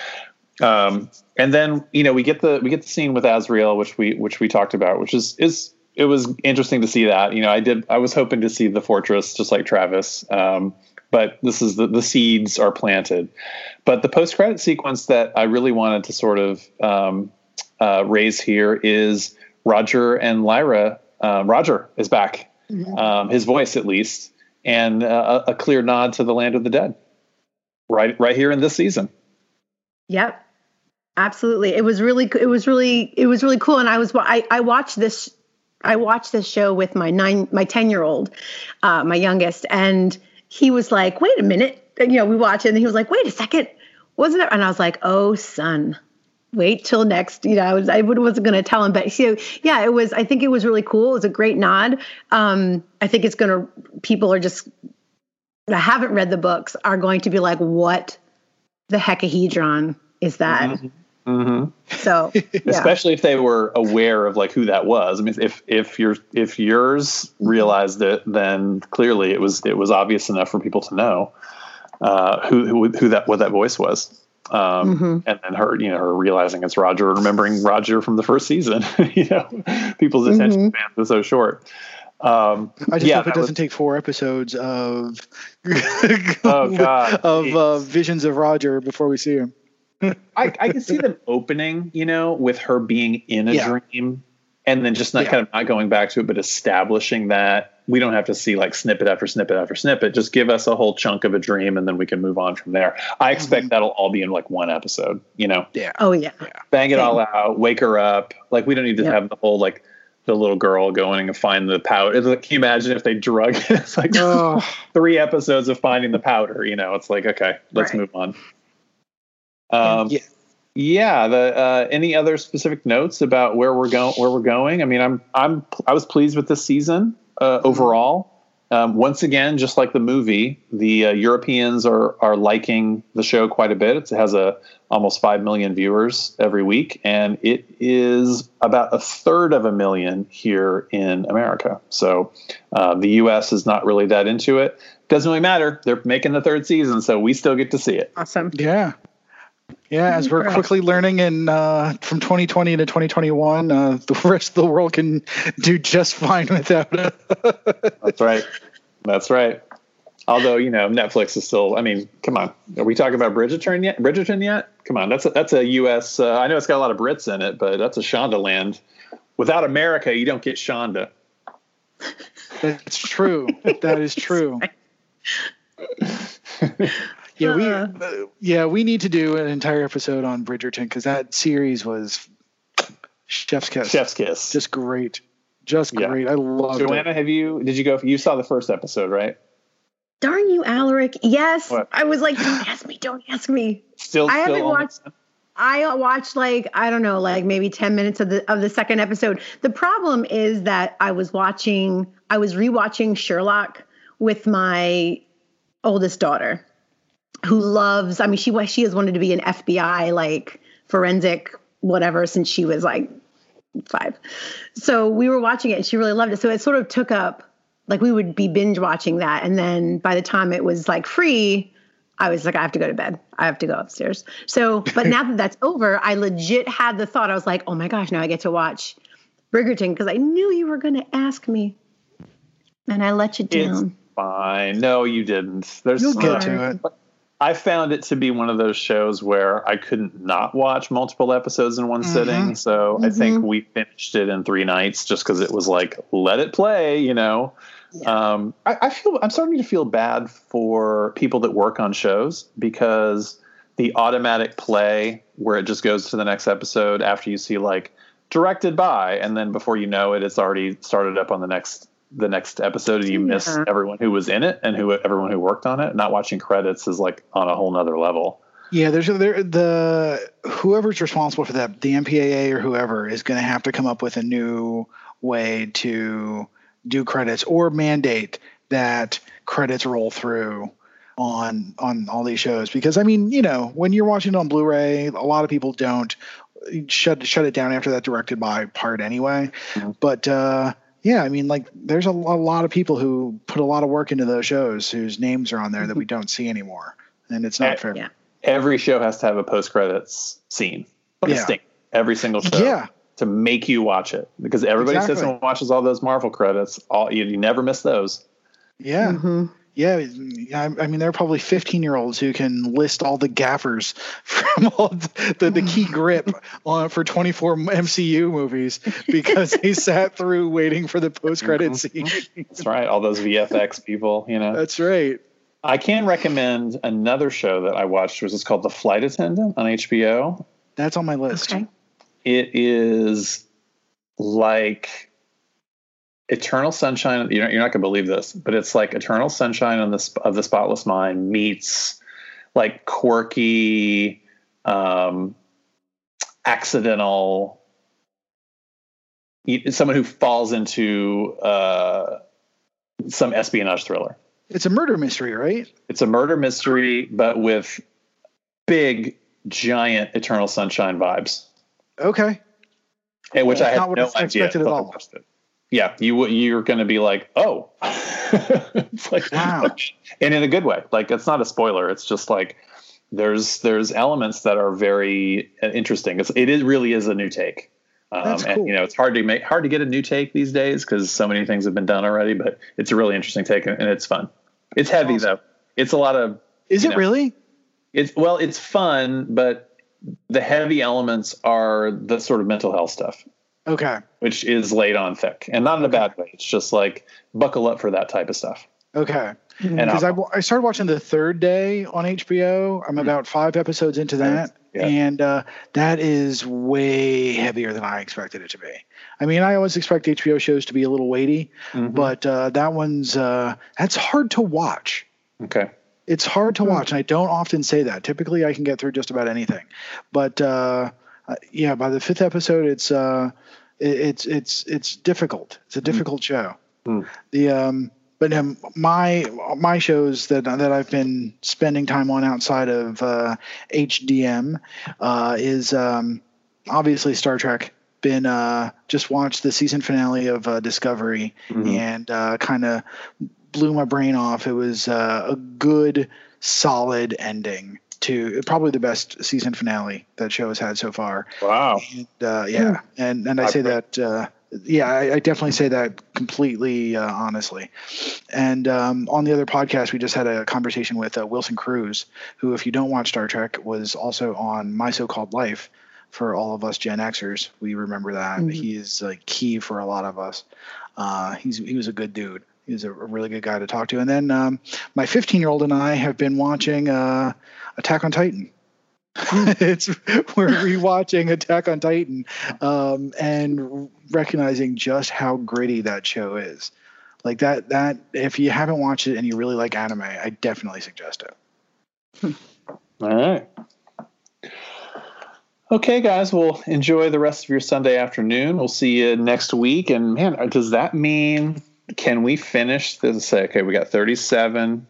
Speaker 1: Um, and then you know we get the we get the scene with Azriel, which we which we talked about, which is is it was interesting to see that. You know, I did I was hoping to see the fortress just like Travis, um, but this is the the seeds are planted. But the post credit sequence that I really wanted to sort of um, uh, raise here is Roger and Lyra. Uh, Roger is back, mm-hmm. um, his voice at least. And uh, a clear nod to the land of the dead, right, right here in this season.
Speaker 2: Yep, absolutely. It was really, it was really, it was really cool. And I was, I, I watched this, I watched this show with my nine, my ten year old, uh, my youngest, and he was like, "Wait a minute," and, you know, we watched it, and he was like, "Wait a second, wasn't it?" And I was like, "Oh, son." Wait till next, you know, I was, I wasn't going to tell him, but so, yeah, it was, I think it was really cool. It was a great nod. Um, I think it's going to, people are just, that haven't read the books are going to be like, what the hecahedron is that?
Speaker 1: Mm-hmm. Mm-hmm.
Speaker 2: So, yeah.
Speaker 1: Especially if they were aware of like who that was. I mean, if, if your, if yours realized it, then clearly it was, it was obvious enough for people to know, uh, who, who, who that, what that voice was. Um, mm-hmm. And then her, you know, her realizing it's Roger, remembering Roger from the first season. You know, people's attention
Speaker 2: mm-hmm.
Speaker 1: span was so short. Um,
Speaker 3: I just
Speaker 1: yeah,
Speaker 3: hope it doesn't
Speaker 1: was,
Speaker 3: take four episodes of
Speaker 1: oh god
Speaker 3: of uh, visions of Roger before we see him.
Speaker 1: I, I can see them opening, you know, with her being in a
Speaker 3: yeah.
Speaker 1: dream, and then just not
Speaker 3: yeah.
Speaker 1: kind of not going back to it, but establishing that we don't have to see like snippet after snippet after snippet. Just give us a whole chunk of a dream, and then we can move on from there. I expect mm-hmm. that'll all be in like one episode, you know?
Speaker 3: Yeah.
Speaker 2: Oh yeah. yeah.
Speaker 1: Bang it Same. all out. Wake her up. Like we don't need to yep. have the whole like the little girl going and find the powder. Like, can you imagine if they drug it? It's like oh. three episodes of finding the powder. You know, it's like okay, let's right. move on. Um, yeah. Yeah. The uh, any other specific notes about where we're going? Where we're going? I mean, I'm I'm I was pleased with this season uh, overall. Um, once again, just like the movie, the uh, Europeans are are liking the show quite a bit. It has a almost five million viewers every week, and it is about a third of a million here in America. So uh, the U S is not really that into it. Doesn't really matter. They're making the third season, so we still get to see it.
Speaker 2: Awesome.
Speaker 3: Yeah. Yeah, as we're quickly learning in uh, from twenty twenty to twenty twenty-one, uh, the rest of the world can do just fine without it.
Speaker 1: That's right. That's right. Although, you know, Netflix is still, I mean, come on. Are we talking about Bridgerton yet? Bridgerton yet? Come on. That's a, that's a U S, uh, I know it's got a lot of Brits in it, but that's a Shonda land. Without America, you don't get Shonda.
Speaker 3: That's true. That is true. Yeah, we uh, yeah we need to do an entire episode on Bridgerton because that series was chef's kiss.
Speaker 1: Chef's kiss,
Speaker 3: just great, just great. Yeah. I love it.
Speaker 1: Joanna, have you? Did you go? You saw the first episode, right?
Speaker 2: Darn you, Alaric! Yes, what? I was like, don't ask me, don't ask me.
Speaker 1: Still,
Speaker 2: I
Speaker 1: still
Speaker 2: haven't watched. The- I watched like I don't know, like maybe ten minutes of the of the second episode. The problem is that I was watching, I was rewatching Sherlock with my oldest daughter, who loves, I mean, she she has wanted to be an F B I, like forensic, whatever, since she was like five. So we were watching it and she really loved it. So it sort of took up, like we would be binge watching that. And then by the time it was like free, I was like, I have to go to bed. I have to go upstairs. So, but now that that's over, I legit had the thought, I was like, oh my gosh, now I get to watch Bridgerton because I knew you were going to ask me and I let you down.
Speaker 1: It's fine. No, you didn't. There's
Speaker 3: You'll get to it.
Speaker 1: I found it to be one of those shows where I couldn't not watch multiple episodes in one mm-hmm. sitting. So mm-hmm. I think we finished it in three nights just because it was like, let it play, you know. Yeah. Um, I, I feel I'm starting to feel bad for people that work on shows because the automatic play where it just goes to the next episode after you see like directed by, and then before you know it, it's already started up on the next the next episode and you yeah. miss everyone who was in it and who everyone who worked on it. Not watching credits is like on a whole nother level.
Speaker 3: Yeah, there's there the whoever's responsible for that, the M P A A or whoever, is going to have to come up with a new way to do credits or mandate that credits roll through on on all these shows. Because I mean, you know, when you're watching it on Blu-ray, a lot of people don't shut shut it down after that directed by part anyway. Mm-hmm. But uh yeah, I mean, like, there's a, a lot of people who put a lot of work into those shows whose names are on there that we don't see anymore, and it's not
Speaker 1: At,
Speaker 3: fair.
Speaker 1: Yeah. Every show has to have a post-credits scene. Yeah. Every single show.
Speaker 3: Yeah.
Speaker 1: To make you watch it. Because everybody exactly. sits and watches all those Marvel credits. All You, you never miss those.
Speaker 3: Yeah. Mm-hmm. Yeah, I mean, there are probably fifteen-year-olds who can list all the gaffers from all the, the, the key grip on for twenty-four M C U movies because they sat through waiting for the post-credit scene.
Speaker 1: That's right, all those V F X people, you know.
Speaker 3: That's right.
Speaker 1: I can recommend another show that I watched, which is called The Flight Attendant on H B O.
Speaker 3: That's on my list.
Speaker 2: Okay.
Speaker 1: It is like Eternal Sunshine. You're not, you're not going to believe this, but it's like Eternal Sunshine on the of the Spotless Mind meets like quirky, um, accidental, someone who falls into uh, some espionage thriller.
Speaker 3: It's a murder mystery, right?
Speaker 1: It's a murder mystery, but with big, giant Eternal Sunshine vibes.
Speaker 3: Okay.
Speaker 1: And which
Speaker 3: That's
Speaker 1: I had
Speaker 3: not what
Speaker 1: no
Speaker 3: I
Speaker 1: idea.
Speaker 3: expected at all.
Speaker 1: Yeah, you you're going to be like, oh, it's like,
Speaker 3: wow,
Speaker 1: and in a good way. Like, it's not a spoiler. It's just like there's there's elements that are very interesting. It's, it is really is a new take. Um,
Speaker 3: That's cool.
Speaker 1: And you know, it's hard to make hard to get a new take these days because so many things have been done already. But it's a really interesting take, and it's fun. It's heavy awesome. though. It's a lot of.
Speaker 3: Is it
Speaker 1: know,
Speaker 3: really?
Speaker 1: It's well, it's fun, but the heavy elements are the sort of mental health stuff.
Speaker 3: Okay.
Speaker 1: Which is laid on thick, and not in a bad way. It's just like buckle up for that type of stuff.
Speaker 3: Okay. Because I, I started watching The Third Day on H B O. I'm about five episodes into that. Yeah. And uh, that is way heavier than I expected it to be. I mean, I always expect H B O shows to be a little weighty, mm-hmm. but uh, that one's, uh, that's hard to watch.
Speaker 1: Okay.
Speaker 3: It's hard to watch, and I don't often say that. Typically, I can get through just about anything. But, uh, yeah, by the fifth episode, it's uh, it, it's it's it's difficult. It's a difficult mm. show. Mm. The um, but um, my my shows that that I've been spending time on outside of uh, H D M uh, is um, obviously Star Trek. Been uh, just watched the season finale of uh, Discovery mm-hmm. and uh, kind of blew my brain off. It was uh, a good, solid ending to probably the best season finale that show has had so far.
Speaker 1: Wow.
Speaker 3: And, uh, yeah, and and I say that. Uh, Yeah, I, I definitely say that completely uh, honestly. And um, on the other podcast, we just had a conversation with uh, Wilson Cruz, who, if you don't watch Star Trek, was also on My So-Called Life for all of us Gen Xers. We remember that. Mm-hmm. He is like key for a lot of us. Uh, he's he was a good dude. He was a, a really good guy to talk to. And then um, my fifteen-year-old and I have been watching uh, Attack on Titan. it's we're rewatching Attack on Titan um, and recognizing just how gritty that show is. Like that that if you haven't watched it and you really like anime, I definitely suggest it.
Speaker 1: All right. Okay, guys. Well, enjoy the rest of your Sunday afternoon. We'll see you next week. And man, does that mean can we finish this? Okay, we got thirty-seven.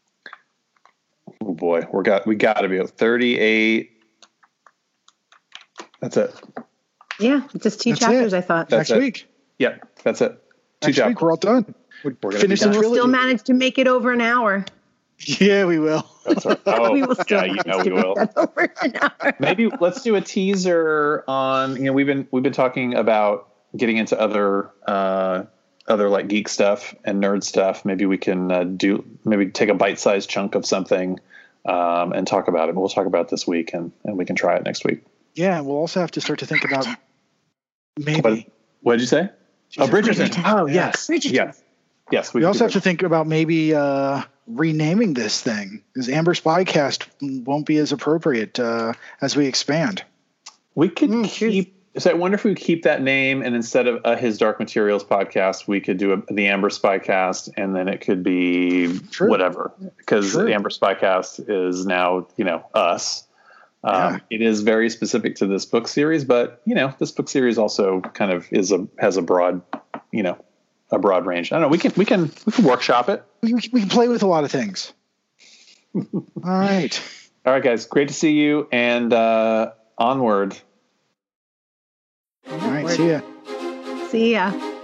Speaker 1: Oh boy, we got we got to be at thirty-eight. That's it.
Speaker 2: Yeah, just two
Speaker 3: that's
Speaker 2: chapters.
Speaker 3: It.
Speaker 2: I thought
Speaker 3: that's next it. week.
Speaker 1: Yep, that's it. Two
Speaker 3: next
Speaker 1: chapters.
Speaker 3: Week we're all done.
Speaker 1: We're, we're gonna
Speaker 3: finish the
Speaker 2: trilogy. We'll still manage to make it over an hour.
Speaker 3: Yeah, we will.
Speaker 1: That's right. Oh,
Speaker 2: we will still
Speaker 1: yeah,
Speaker 2: manage
Speaker 1: you know
Speaker 2: to
Speaker 1: we
Speaker 2: make
Speaker 1: will.
Speaker 2: that over an hour.
Speaker 1: Maybe let's do a teaser on. You know, we've been we've been talking about getting into other. Uh, other like geek stuff and nerd stuff. Maybe we can uh, do, maybe take a bite-sized chunk of something um, and talk about it. We'll talk about it this week and, and we can try it next week.
Speaker 3: Yeah. We'll also have to start to think about maybe.
Speaker 1: What, what did you say?
Speaker 3: She
Speaker 1: oh, Bridgerton. Bridgerton.
Speaker 3: Oh, yes.
Speaker 2: Bridgerton.
Speaker 1: Yes. Yes.
Speaker 3: We, we also have to think about maybe uh, renaming this thing because Amber Spycast won't be as appropriate uh, as we expand.
Speaker 1: We could mm, keep, so I wonder if we keep that name and instead of uh, His Dark Materials podcast, we could do a, the Amber Spycast and then it could be True. whatever because Amber Spycast is now, you know, us. Um, yeah. It is very specific to this book series, but you know, this book series also kind of is a, has a broad, you know, a broad range. I don't know. We can, we can, we can workshop it.
Speaker 3: We, we can play with a lot of things. All right.
Speaker 1: All right, guys. Great to see you and uh, onward.
Speaker 3: All right, see ya.
Speaker 2: See ya.